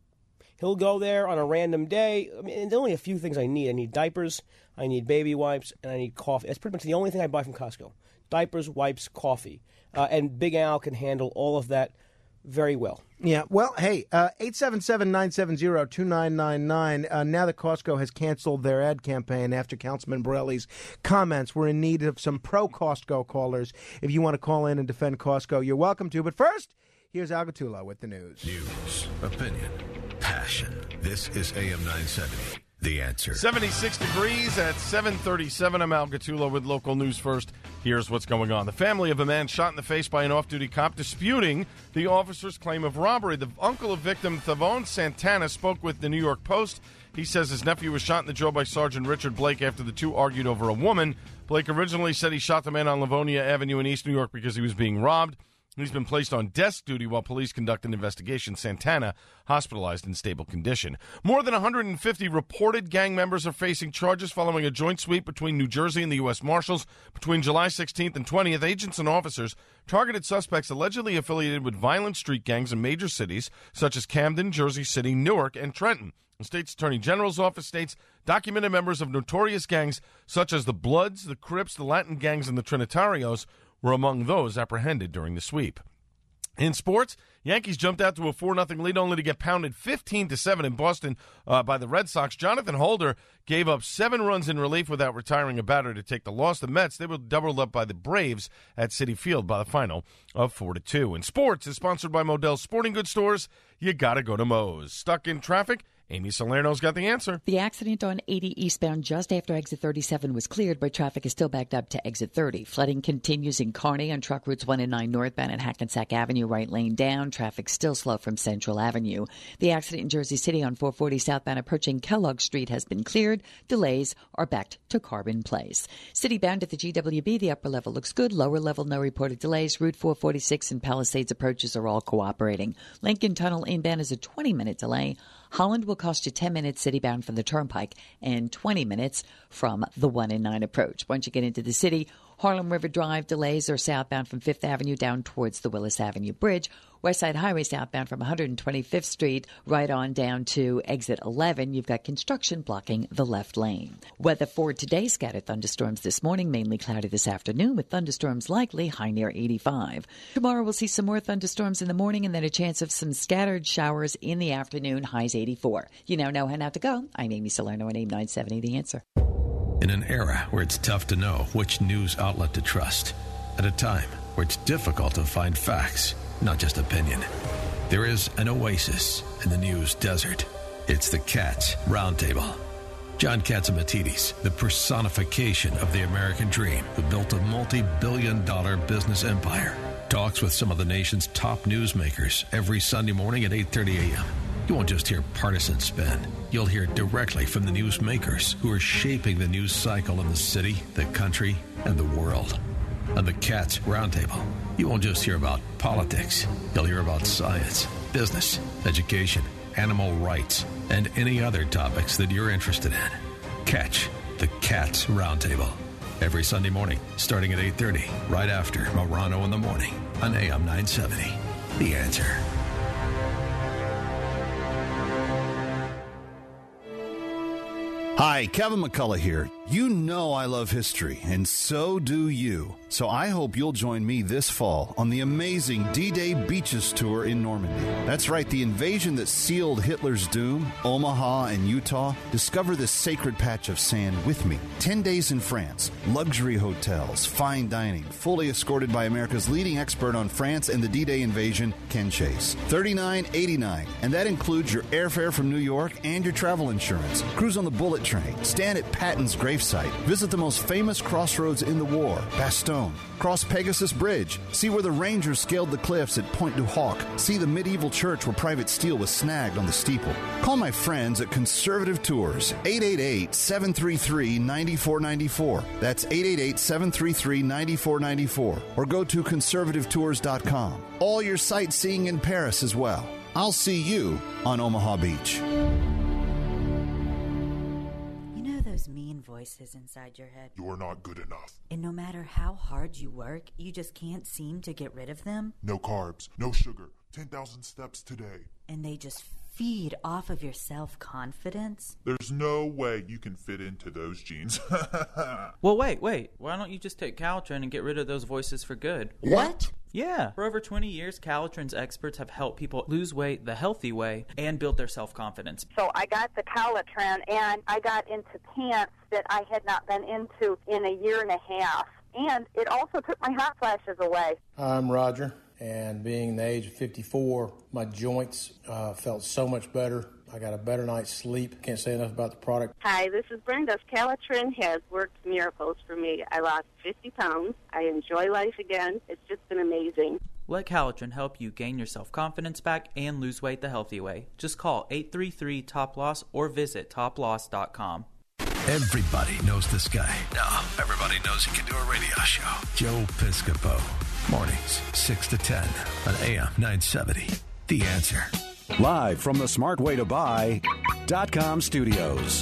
He'll go there on a random day. I mean, there's only a few things I need. I need diapers, I need baby wipes, and I need coffee. That's pretty much the only thing I buy from Costco. Diapers, wipes, coffee. Uh, and Big Al can handle all of that very well. Yeah, well, hey, uh, eight seven seven, nine seven zero, two nine nine nine. Uh, now that Costco has canceled their ad campaign after Councilman Borelli's comments, we're in need of some pro-Costco callers. If you want to call in and defend Costco, you're welcome to. But first, here's Al Gattullo with the news. News, opinion, passion. This is A M nine seventy. The Answer. seventy-six degrees at seven thirty-seven. I'm Al Gattullo with local news first. Here's what's going on. The family of a man shot in the face by an off-duty cop disputing the officer's claim of robbery. The uncle of victim, Thavon Santana, spoke with the New York Post. He says his nephew was shot in the jaw by Sergeant Richard Blake after the two argued over a woman. Blake originally said he shot the man on Livonia Avenue in East New York because he was being robbed. He's been placed on desk duty while police conduct an investigation. Santana hospitalized in stable condition. More than one hundred fifty reported gang members are facing charges following a joint sweep between New Jersey and the U S Marshals. Between July sixteenth and twentieth, agents and officers targeted suspects allegedly affiliated with violent street gangs in major cities such as Camden, Jersey City, Newark, and Trenton. The state's Attorney General's office states documented members of notorious gangs such as the Bloods, the Crips, the Latin gangs, and the Trinitarios were among those apprehended during the sweep. In sports, Yankees jumped out to a four nothing lead only to get pounded fifteen to seven in Boston uh, by the Red Sox. Jonathan Holder gave up seven runs in relief without retiring a batter to take the loss. The Mets, they were doubled up by the Braves at Citi Field by the final of four to two. In sports is sponsored by Modell's Sporting Goods Stores. You got to go to Moe's. Stuck in traffic? Amy Salerno's got the answer. The accident on eighty eastbound just after exit thirty-seven was cleared, but traffic is still backed up to exit thirty. Flooding continues in Kearney on truck routes one and nine northbound at Hackensack Avenue, right lane down. Traffic still slow from Central Avenue. The accident in Jersey City on four forty southbound approaching Kellogg Street has been cleared. Delays are backed to Carbon Place. Citybound at the G W B, the upper level looks good. Lower level, no reported delays. Route four forty-six and Palisades approaches are all cooperating. Lincoln Tunnel inbound is a twenty-minute delay. Holland will cost you ten minutes citybound from the Turnpike and twenty minutes from the one and nine approach. Once you get into the city, Harlem River Drive delays are southbound from Fifth Avenue down towards the Willis Avenue Bridge. West Side Highway southbound from one hundred twenty-fifth Street right on down to exit eleven. You've got construction blocking the left lane. Weather for today, scattered thunderstorms this morning, mainly cloudy this afternoon with thunderstorms likely, high near eighty-five. Tomorrow we'll see some more thunderstorms in the morning and then a chance of some scattered showers in the afternoon, highs eighty-four. You now know how not to go. I'm Amy Salerno on A M nine seventy, The Answer. In an era where it's tough to know which news outlet to trust, at a time where it's difficult to find facts, not just opinion, there is an oasis in the news desert. It's the Katz Roundtable. John Catsimatidis, the personification of the American dream, who built a multi-billion dollar business empire, talks with some of the nation's top newsmakers every Sunday morning at eight thirty a.m. You won't just hear partisan spin. You'll hear directly from the newsmakers who are shaping the news cycle in the city, the country, and the world. On the Katz Roundtable, you won't just hear about politics. You'll hear about science, business, education, animal rights, and any other topics that you're interested in. Catch the Katz Roundtable every Sunday morning, starting at eight thirty, right after Morano in the Morning on A M nine seventy. The Answer. Hi, Kevin McCullough here. You know I love history, and so do you. So I hope you'll join me this fall on the amazing D-Day Beaches Tour in Normandy. That's right, the invasion that sealed Hitler's doom, Omaha and Utah. Discover this sacred patch of sand with me. Ten days in France, luxury hotels, fine dining, fully escorted by America's leading expert on France and the D-Day invasion, Ken Chase. thirty-nine eighty-nine, and that includes your airfare from New York and your travel insurance. Cruise on the bullet train, stand at Patton's gravesite, visit the most famous crossroads in the war, Bastogne, cross Pegasus Bridge, see where the Rangers scaled the cliffs at Pointe du Hoc, see the medieval church where Private Steele was snagged on the steeple. Call my friends at Conservative Tours, eight eight eight, seven three three, nine four nine four. That's eight eight eight, seven three three, nine four nine four. Or go to conservative tours dot com. All your sightseeing in Paris as well. I'll see you on Omaha Beach. Those mean voices inside your head. You're not good enough. And no matter how hard you work, you just can't seem to get rid of them. No carbs, no sugar, ten thousand steps today. And they just feed off of your self-confidence. There's no way you can fit into those jeans. Well, wait, wait. Why don't you just take Calitrin and get rid of those voices for good? What? Yeah. For over twenty years, Calitrin's experts have helped people lose weight the healthy way and build their self-confidence. So I got the Calitrin, and I got into pants that I had not been into in a year and a half. And it also took my hot flashes away. I'm Roger, and being the age of fifty-four, my joints uh, felt so much better. I got a better night's sleep. Can't say enough about the product. Hi, this is Brenda. Calitrin has worked miracles for me. I lost fifty pounds. I enjoy life again. It's just been amazing. Let Calitrin help you gain your self-confidence back and lose weight the healthy way. Just call eight three three, T O P Loss or visit top loss dot com. Everybody knows this guy. No, everybody knows he can do a radio show. Joe Piscopo. Mornings, six to ten on A M nine seventy. The Answer. Live from the smart way to buy dot com studios.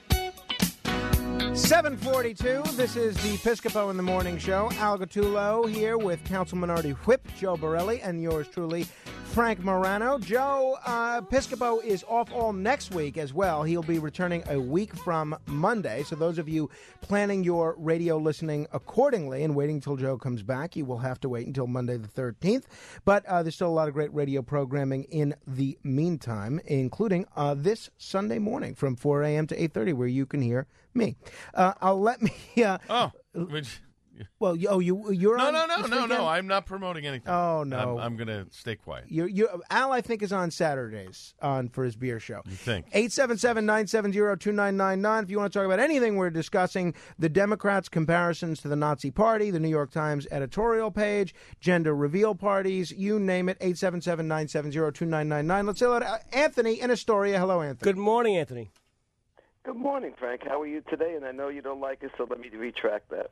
seven forty-two, this is the Piscopo in the Morning Show. Al Gattullo here with Council Minority Whip Joe Borelli and yours truly, Frank Morano. Joe, uh, Piscopo is off all next week as well. He'll be returning a week from Monday. So those of you planning your radio listening accordingly and waiting until Joe comes back, you will have to wait until Monday the thirteenth. But uh, there's still a lot of great radio programming in the meantime, including uh, this Sunday morning from four a.m. to eight thirty, where you can hear me. Uh, I'll let me... Uh, oh, which... Well, you, oh, you, you're no, on no, no, this no, weekend? no. I'm not promoting anything. Oh, no. I'm, I'm going to stay quiet. You're, you're, Al, I think, is on Saturdays on for his beer show. You think? eight seven seven, nine seven zero, two nine nine nine. If you want to talk about anything, we're discussing the Democrats' comparisons to the Nazi Party, the New York Times editorial page, gender reveal parties, you name it, eight seven seven, nine seven zero, two nine nine nine. Let's say hello to Anthony in Astoria. Hello, Anthony. Good morning, Anthony. Good morning, Frank. How are you today? And I know you don't like it, so let me retract that.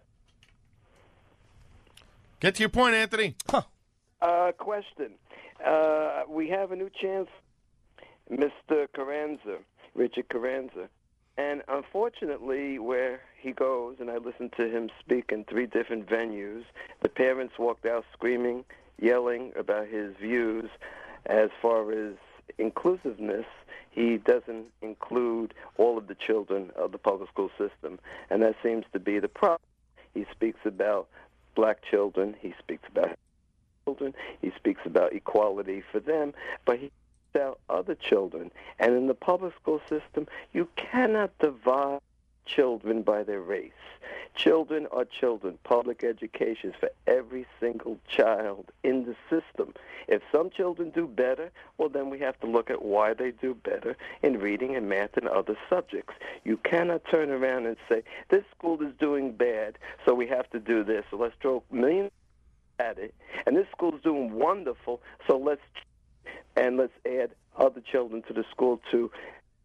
Get to your point, Anthony. Huh. Uh, question. Uh, we have a new chance, Mister Carranza, Richard Carranza. And unfortunately, where he goes, and I listened to him speak in three different venues, the parents walked out screaming, yelling about his views as far as inclusiveness. He doesn't include all of the children of the public school system, and that seems to be the problem. He speaks about black children. He speaks about children. He speaks about equality for them, but he speaks about other children. And in the public school system, you cannot divide children by their race. Children are children. Public education is for every single child in the system. If some children do better, well, then we have to look at why they do better in reading and math and other subjects. You cannot turn around and say, this school is doing bad, so we have to do this. So let's throw millions at it. And this school is doing wonderful, so let's and let's add other children to the school too.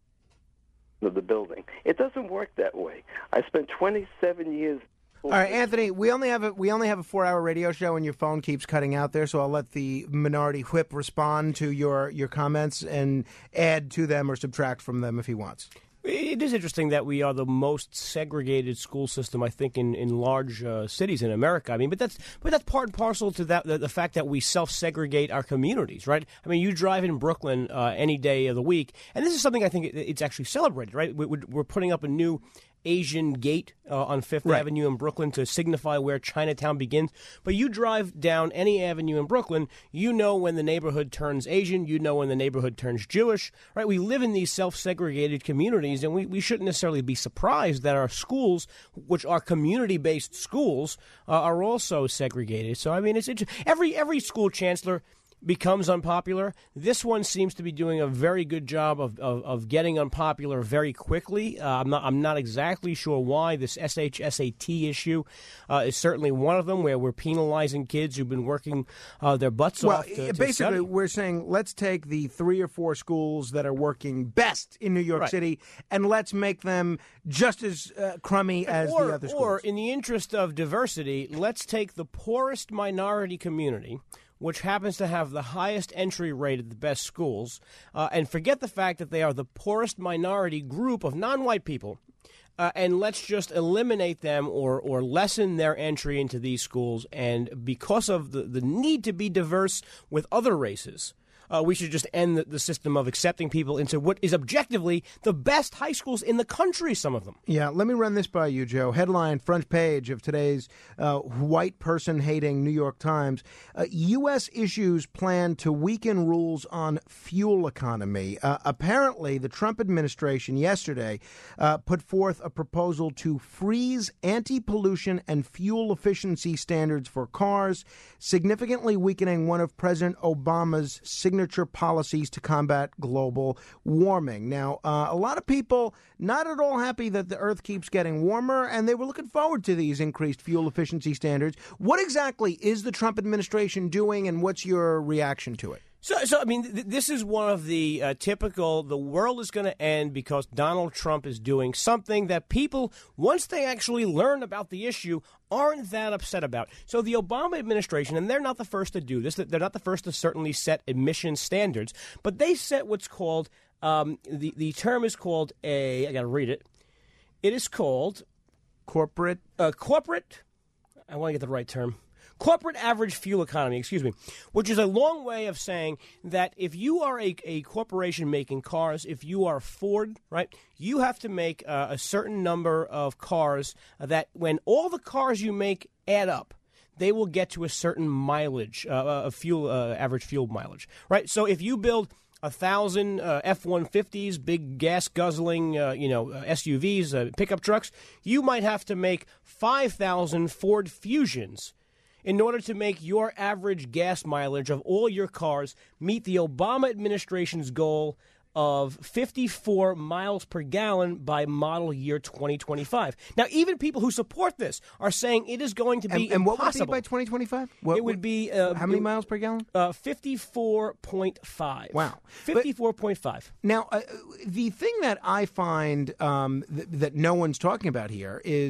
Of the building. It doesn't work that way. I spent twenty-seven years. All right, Anthony, we only have a we only have a four-hour radio show, and your phone keeps cutting out there. So I'll let the minority whip respond to your your comments and add to them or subtract from them if he wants. It is interesting that we are the most segregated school system, I think, in, in large uh, cities in America. I mean, but that's but that's part and parcel to that the, the fact that we self-segregate our communities, right? I mean, you drive in Brooklyn uh, any day of the week, and this is something I think it, it's actually celebrated, right? We, we're putting up a new Asian gate uh, on Fifth right. Avenue in Brooklyn to signify where Chinatown begins. But you drive down any avenue in Brooklyn, you know when the neighborhood turns Asian, you know when the neighborhood turns Jewish, right? We live in these self-segregated communities, and we, we shouldn't necessarily be surprised that our schools, which are community-based schools, uh, are also segregated. So, I mean, it's, it's every every school chancellor becomes unpopular. This one seems to be doing a very good job of, of, of getting unpopular very quickly. Uh, I'm not I'm not exactly sure why. This S H S A T issue uh, is certainly one of them, where we're penalizing kids who've been working uh, their butts well, off. To, to basically, study. We're saying let's take the three or four schools that are working best in New York right. City, and let's make them just as uh, crummy as or, the other schools. Or, in the interest of diversity, let's take the poorest minority community, which happens to have the highest entry rate at the best schools, uh, and forget the fact that they are the poorest minority group of non-white people, uh, and let's just eliminate them or or lessen their entry into these schools. And because of the, the need to be diverse with other races, Uh, we should just end the, the system of accepting people into what is objectively the best high schools in the country, some of them. Yeah, let me run this by you, Joe. Headline, front page of today's uh, white person-hating New York Times. Uh, U S issues plan to weaken rules on fuel economy. Uh, apparently, the Trump administration yesterday uh, put forth a proposal to freeze anti-pollution and fuel efficiency standards for cars, significantly weakening one of President Obama's signature signature policies to combat global warming. Now, uh, a lot of people not at all happy that the Earth keeps getting warmer, and they were looking forward to these increased fuel efficiency standards. What exactly is the Trump administration doing, and what's your reaction to it? So, so I mean, th- this is one of the uh, typical, the world is going to end because Donald Trump is doing something that people, once they actually learn about the issue, aren't that upset about. So the Obama administration, and they're not the first to do this, they're not the first to certainly set emission standards, but they set what's called, um, the, the term is called a, I got to read it, it is called... Corporate? Uh, corporate, I want to get the right term. Corporate average fuel economy, excuse me, which is a long way of saying that if you are a, a corporation making cars, if you are Ford, right, you have to make uh, a certain number of cars that when all the cars you make add up, they will get to a certain mileage, uh, a fuel uh, average fuel mileage, right? So if you build a thousand uh, F one fifties, big gas guzzling, uh, you know, uh, S U Vs, uh, pickup trucks, you might have to make five thousand Ford Fusions in order to make your average gas mileage of all your cars meet the Obama administration's goal of fifty-four miles per gallon by model year twenty twenty-five. Now, even people who support this are saying it is going to be and, and impossible. what would it be by twenty twenty-five? What, it would be... Uh, how many it, miles per gallon? Uh, fifty-four point five. Wow. fifty-four point five. Now, uh, the thing that I find um, th- that no one's talking about here is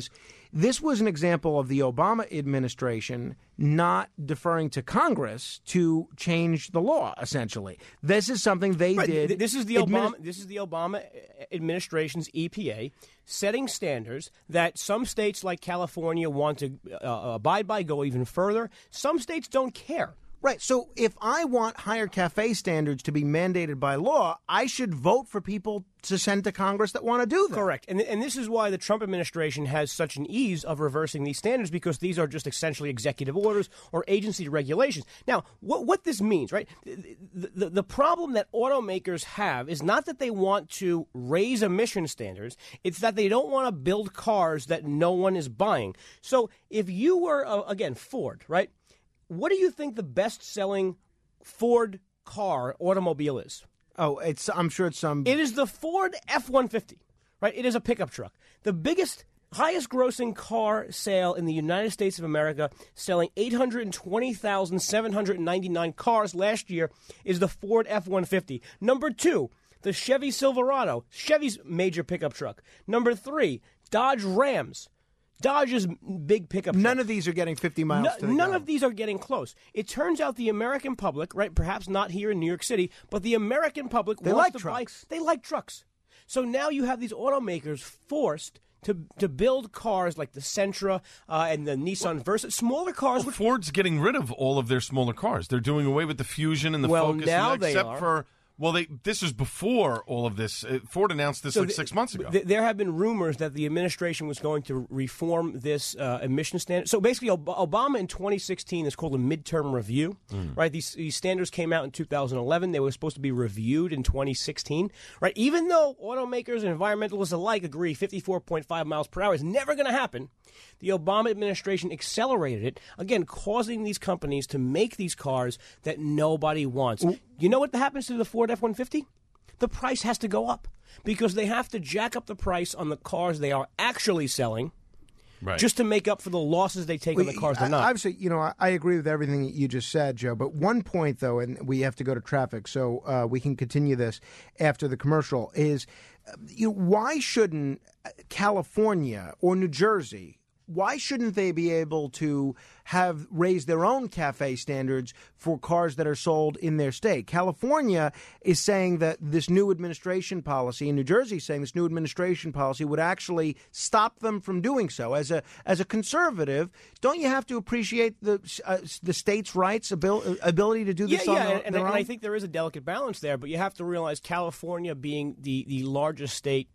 this was an example of the Obama administration not deferring to Congress to change the law, essentially. This is something they right. did. This is the Obama this is the Obama administration's E P A setting standards that some states like California want to uh, abide by, go even further. Some states don't care. Right. So if I want higher cafe standards to be mandated by law, I should vote for people to send to Congress that want to do that. Correct. And, and this is why the Trump administration has such an ease of reversing these standards, because these are just essentially executive orders or agency regulations. Now, what, what this means, right? The, the, the problem that automakers have is not that they want to raise emission standards. It's that they don't want to build cars that no one is buying. So if you were, uh, again, Ford, right? What do you think the best-selling Ford car automobile is? Oh, it's I'm sure it's some... It is the Ford F one fifty, right? It is a pickup truck. The biggest, highest-grossing car sale in the United States of America, selling eight hundred twenty thousand seven hundred ninety-nine cars last year, is the Ford F one fifty. Number two, the Chevy Silverado, Chevy's major pickup truck. Number three, Dodge Rams. Dodge's big pickup truck. None of these are getting fifty miles no, to the None gallon. of these are getting close. It turns out the American public, right, perhaps not here in New York City, but the American public They wants like to trucks. buy. They like trucks. So now you have these automakers forced to to build cars like the Sentra uh, and the Nissan Versa, smaller cars. Well, which, Ford's getting rid of all of their smaller cars. They're doing away with the Fusion and the Well, Focus, now and they except are. for. Well, they this is before all of this. Uh, Ford announced this So like th- six months ago. th- there have been rumors that the administration was going to reform this uh, emission standard. So basically, Ob- Obama in twenty sixteen is called a midterm review, Mm. right? These, these standards came out in two thousand eleven. They were supposed to be reviewed in twenty sixteen, right? Even though automakers and environmentalists alike agree fifty-four point five miles per hour is never going to happen, the Obama administration accelerated it, again, causing these companies to make these cars that nobody wants. You know what happens to the Ford F one fifty? The price has to go up because they have to jack up the price on the cars they are actually selling, right, just to make up for the losses they take on the cars they're not. Obviously, you know, I, I agree with everything that you just said, Joe. But one point, though, and we have to go to traffic, so uh, we can continue this after the commercial, is uh, you know, why shouldn't California or New Jersey, why shouldn't they be able to have raised their own cafe standards for cars that are sold in their state? California is saying that this new administration policy, and New Jersey is saying this new administration policy would actually stop them from doing so. As a as a conservative, don't you have to appreciate the uh, the state's rights, abil- ability to do this yeah, on yeah, their, and, and, their and own? I think there is a delicate balance there, but you have to realize California being the, the largest state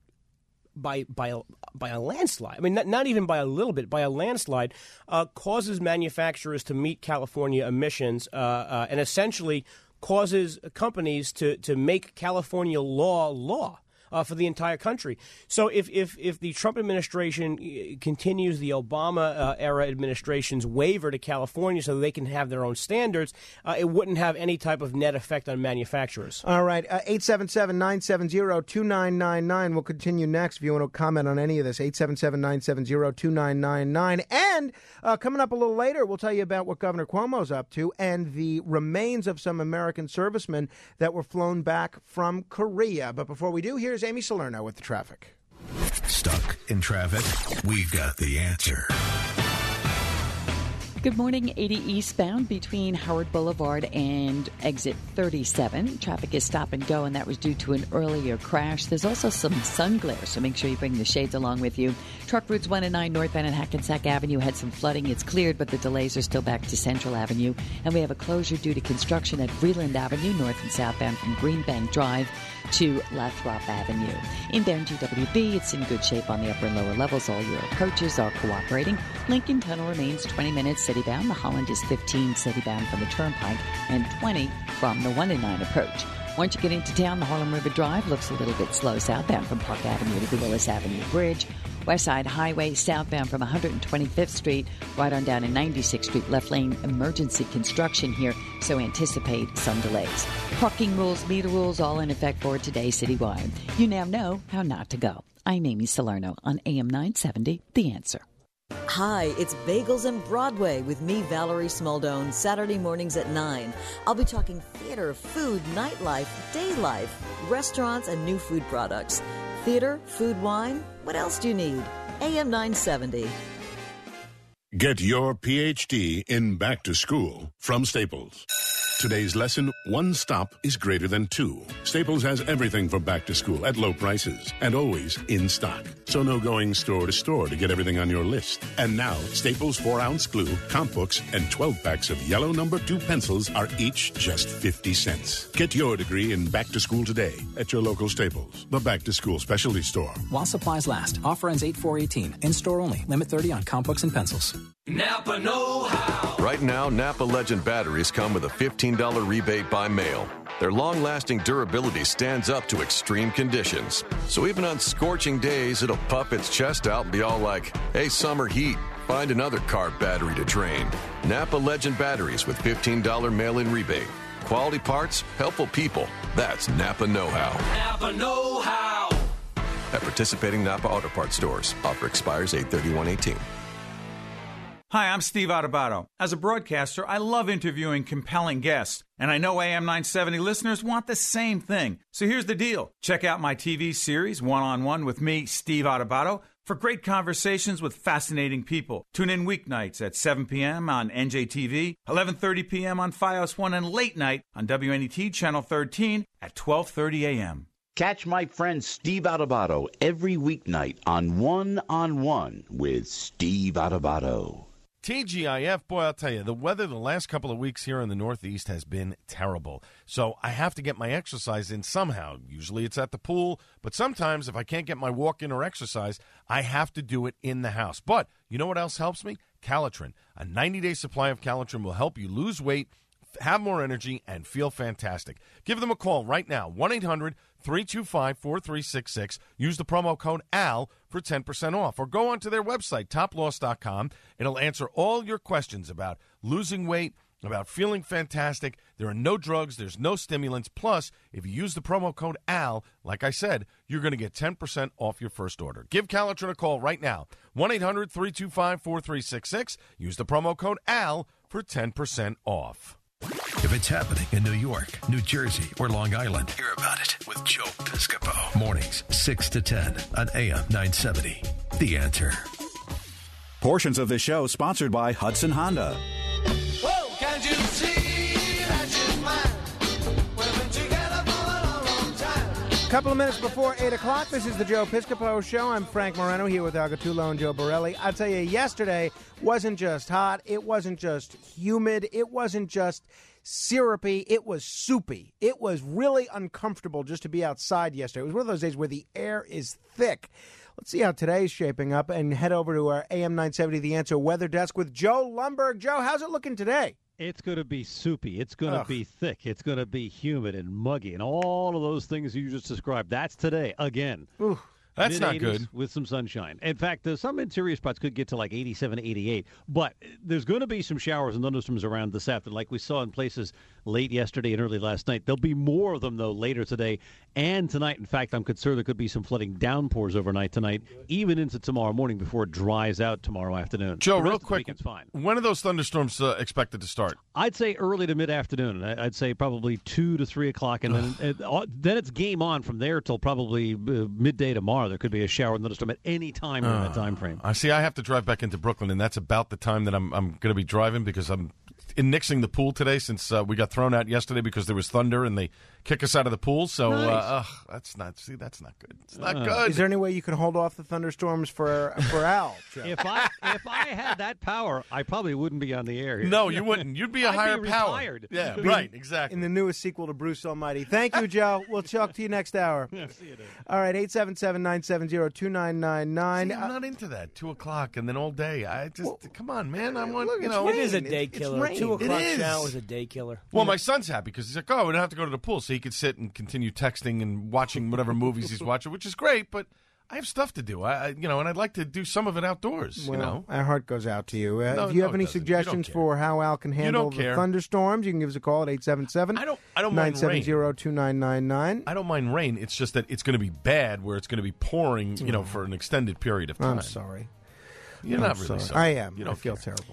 by by a, by a landslide. I mean, not, not even by a little bit, by a landslide, uh, causes manufacturers to meet California emissions uh, uh, and essentially causes companies to, to make California law law. Uh, for the entire country. So if, if, if the Trump administration continues the Obama uh, era administration's waiver to California so they can have their own standards, uh, it wouldn't have any type of net effect on manufacturers. All right, uh, eight seven seven, nine seven zero, two nine nine nine. We'll continue next if you want to comment on any of this, eight seven seven, nine seven zero, two nine nine nine. And uh, coming up a little later, we'll tell you about what Governor Cuomo's up to and the remains of some American servicemen that were flown back from Korea. But before we do, here's Amy Salerno with the traffic. Stuck in traffic? We've got the answer. Good morning. eighty eastbound between Howard Boulevard and exit thirty-seven. Traffic is stop and go, and that was due to an earlier crash. There's also some sun glare, so make sure you bring the shades along with you. Truck routes one and nine northbound at Hackensack Avenue had some flooding. It's cleared, but the delays are still back to Central Avenue. And we have a closure due to construction at Vreeland Avenue, north and southbound from Greenbank Drive to Lathrop Avenue. Inbound G W B, it's in good shape on the upper and lower levels. All your approaches are cooperating. Lincoln Tunnel remains twenty minutes citybound. The Holland is fifteen citybound from the Turnpike and twenty from the one and nine approach. Once you get into town, the Harlem River Drive looks a little bit slow southbound from Park Avenue to the Willis Avenue Bridge. West Side Highway southbound from one hundred twenty-fifth Street right on down to ninety-sixth Street. Left lane emergency construction here, so anticipate some delays. Parking rules, meter rules, all in effect for today citywide. You now know how not to go. I'm Amy Salerno on A M nine seventy, The Answer. Hi, it's Bagels and Broadway with me, Valerie Smaldone, Saturday mornings at nine. I'll be talking theater, food, nightlife, day life, restaurants, and new food products. Theater, food, wine, what else do you need? A M nine seventy. Get your P H D in back to school from Staples. Today's lesson, one stop is greater than two. Staples has everything for back to school at low prices and always in stock. So no going store to store to get everything on your list. And now, Staples four ounce glue, comp books, and twelve packs of yellow number two pencils are each just fifty cents. Get your degree in back to school today at your local Staples, the back to school specialty store. While supplies last. Offer ends eight four eighteen. In store only. Limit thirty on comp books and pencils. Napa know-how. Right now, Napa Legend batteries come with a fifteen dollars rebate by mail. Their long-lasting durability stands up to extreme conditions. So even on scorching days, it'll puff its chest out and be all like, hey, summer heat, find another car battery to drain. Napa Legend batteries with fifteen dollars mail-in rebate. Quality parts, helpful people. That's Napa know-how. Napa know-how. At participating Napa Auto Parts stores. Offer expires eight thirty-one eighteen. Hi, I'm Steve Adubato. As a broadcaster, I love interviewing compelling guests, and I know A M nine seventy listeners want the same thing. So here's the deal. Check out my T V series, One-on-One with me, Steve Adubato, for great conversations with fascinating people. Tune in weeknights at seven p.m. on N J T V, eleven thirty p.m. on Fios one, and late night on W N E T Channel thirteen at twelve thirty a.m. Catch my friend Steve Adubato every weeknight on One-on-One with Steve Adubato. T G I F, boy, I'll tell you, the weather the last couple of weeks here in the Northeast has been terrible. So I have to get my exercise in somehow. Usually it's at the pool, but sometimes if I can't get my walk in or exercise, I have to do it in the house. But you know what else helps me? Calitrin. A ninety-day supply of Calitrin will help you lose weight, have more energy, and feel fantastic. Give them a call right now, one eight hundred three two five four three six six. Use the promo code A L for ten percent off. Or go onto their website, top loss dot com. It'll answer all your questions about losing weight, about feeling fantastic. There are no drugs. There's no stimulants. Plus, if you use the promo code A L, like I said, you're going to get ten percent off your first order. Give Calitrin a call right now, one eight hundred three two five four three six six. Use the promo code A L for ten percent off. If it's happening in New York, New Jersey, or Long Island, hear about it with Joe Piscopo. Mornings, six to ten on A M nine seventy. The Answer. Portions of this show sponsored by Hudson Honda. Whoa, can't you see that you're mine? We've been together for a long, long time. Couple of minutes before eight o'clock, this is the Joe Piscopo Show. I'm Frank Moreno here with Agatullo and Joe Borelli. I'll tell you, yesterday wasn't just hot. It wasn't just humid. It wasn't just syrupy. It was soupy. It was really uncomfortable just to be outside yesterday. It was one of those days where the air is thick. Let's see how today's shaping up and head over to our A M nine seventy The Answer weather desk with Joe Lumberg. Joe, how's it looking today? It's going to be soupy. It's going to be thick. It's going to be humid and muggy and all of those things you just described. That's today again. Ooh. That's not good. With some sunshine. In fact, uh, some interior spots could get to like eighty-seven, eighty-eight. But there's going to be some showers and thunderstorms around this afternoon, like we saw in places late yesterday and early last night. There'll be more of them, though, later today and tonight. In fact, I'm concerned there could be some flooding downpours overnight tonight, even into tomorrow morning before it dries out tomorrow afternoon. Joe, the real rest of the quick, weekend's fine. When are those thunderstorms uh, expected to start? I'd say early to mid-afternoon. I'd say probably two to three o'clock, and then it, then it's game on from there till probably uh, midday tomorrow. There could be a shower and thunderstorm at any time during uh, that time frame. I see. I have to drive back into Brooklyn, and that's about the time that I'm I'm going to be driving because I'm in nixing the pool today since uh, we got thrown out yesterday because there was thunder and they kick us out of the pool. So Nice. uh, ugh, that's not. See, that's not good. It's not Uh, good. Is there any way you can hold off the thunderstorms for for Al? Joe? If I if I had that power, I probably wouldn't be on the air here. No, you wouldn't. You'd be a I'd higher be power. retired. Yeah, Be right. Exactly. In the newest sequel to Bruce Almighty. Thank you, Joe. We'll talk to you next hour. Yeah, see you then. All right, eight seven seven, nine seven zero, two nine nine nine. See, I'm not into that. Two o'clock and then all day. I just come on, man. I want look, you it's know. It is a It's- day it's killer. rain. Two It o'clock is. shower is a day killer. Well, my son's happy because he's like, oh, we don't have to go to the pool, so he could sit and continue texting and watching whatever movies he's watching, which is great. But I have stuff to do. I, I you know, and I'd like to do some of it outdoors. Well, you know, our heart goes out to you. Uh, No, if you no, have it any doesn't. You don't suggestions care. for how Al can handle don't the care. thunderstorms, you can give us a call at eight seven seven, I don't. I don't mind nine seven rain. zero, two nine nine nine. I don't mind rain. It's just that it's going to be bad, where it's going to be pouring, you know, for an extended period of time. I'm sorry. You're I'm not really sorry. sorry. I am. You I don't feel care. terrible.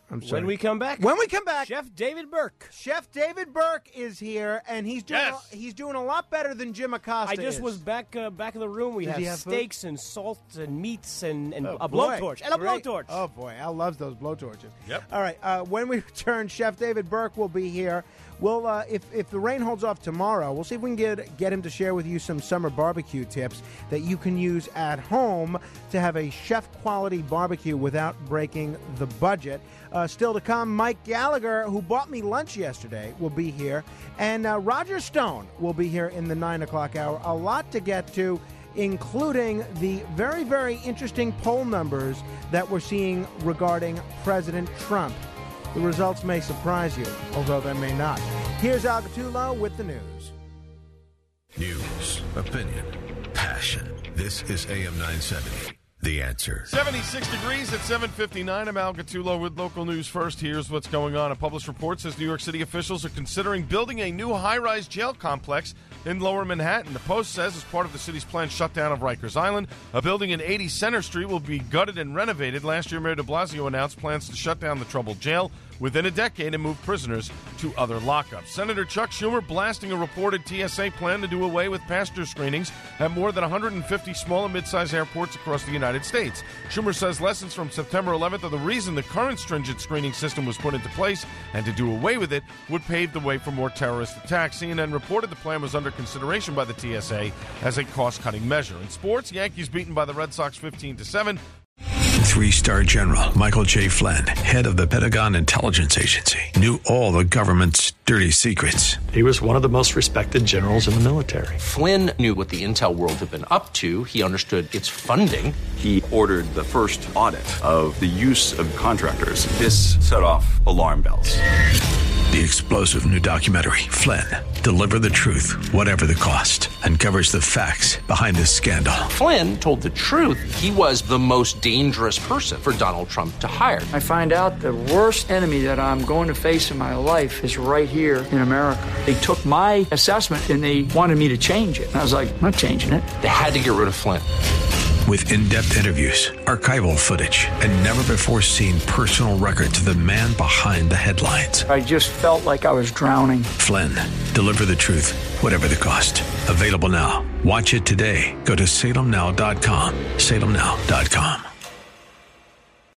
I'm sorry. When we come back, When we come back, Chef David Burke. Chef David Burke is here, and he's doing Yes. a, he's doing a lot better than Jim Acosta I just is. was back uh, back in the room. We Does have, he have food? steaks and salt and meats and, and Oh, a boy. blowtorch. And a Great. blowtorch. Oh, boy. Al loves those blowtorches. Yep. All right. Uh, when we return, Chef David Burke will be here. We'll, uh, if, if the rain holds off tomorrow, we'll see if we can get, get him to share with you some summer barbecue tips that you can use at home to have a chef-quality barbecue without breaking the budget. Uh, still to come, Mike Gallagher, who bought me lunch yesterday, will be here. And uh, Roger Stone will be here in the nine o'clock hour. A lot to get to, including the very, very interesting poll numbers that we're seeing regarding President Trump. The results may surprise you, although they may not. Here's Al Gattullo with the news. News, opinion, passion. This is A M nine seventy. The Answer. seventy-six degrees at seven fifty-nine. I'm Al Gattullo with local news first. Here's what's going on. A published report says New York City officials are considering building a new high-rise jail complex in Lower Manhattan. The Post says as part of the city's planned shutdown of Rikers Island, a building in eighty Center Street will be gutted and renovated. Last year, Mayor de Blasio announced plans to shut down the troubled jail within a decade and move prisoners to other lockups. Senator Chuck Schumer blasting a reported T S A plan to do away with passenger screenings at more than one hundred fifty small and mid-sized airports across the United States. Schumer says lessons from September eleventh are the reason the current stringent screening system was put into place, and to do away with it would pave the way for more terrorist attacks. C N N reported the plan was under consideration by the T S A as a cost-cutting measure. In sports, Yankees beaten by the Red Sox fifteen to seven. Three-star General Michael J. Flynn, head of the Pentagon Intelligence Agency, knew all the government's dirty secrets. He was one of the most respected generals in the military. Flynn knew what the intel world had been up to. He understood its funding. He ordered the first audit of the use of contractors. This set off alarm bells. The explosive new documentary, Flynn, Deliver the Truth, Whatever the Cost, uncovers the facts behind this scandal. Flynn told the truth. He was the most dangerous person for Donald Trump to hire. I find out the worst enemy that I'm going to face in my life is right here in America. They took my assessment and they wanted me to change it. And I was like, I'm not changing it. They had to get rid of Flynn. With in-depth interviews, archival footage, and never-before-seen personal records of the man behind the headlines. I just felt like I was drowning. Flynn, Deliver the Truth, Whatever the Cost. Available now. Watch it today. Go to salem now dot com. salem now dot com.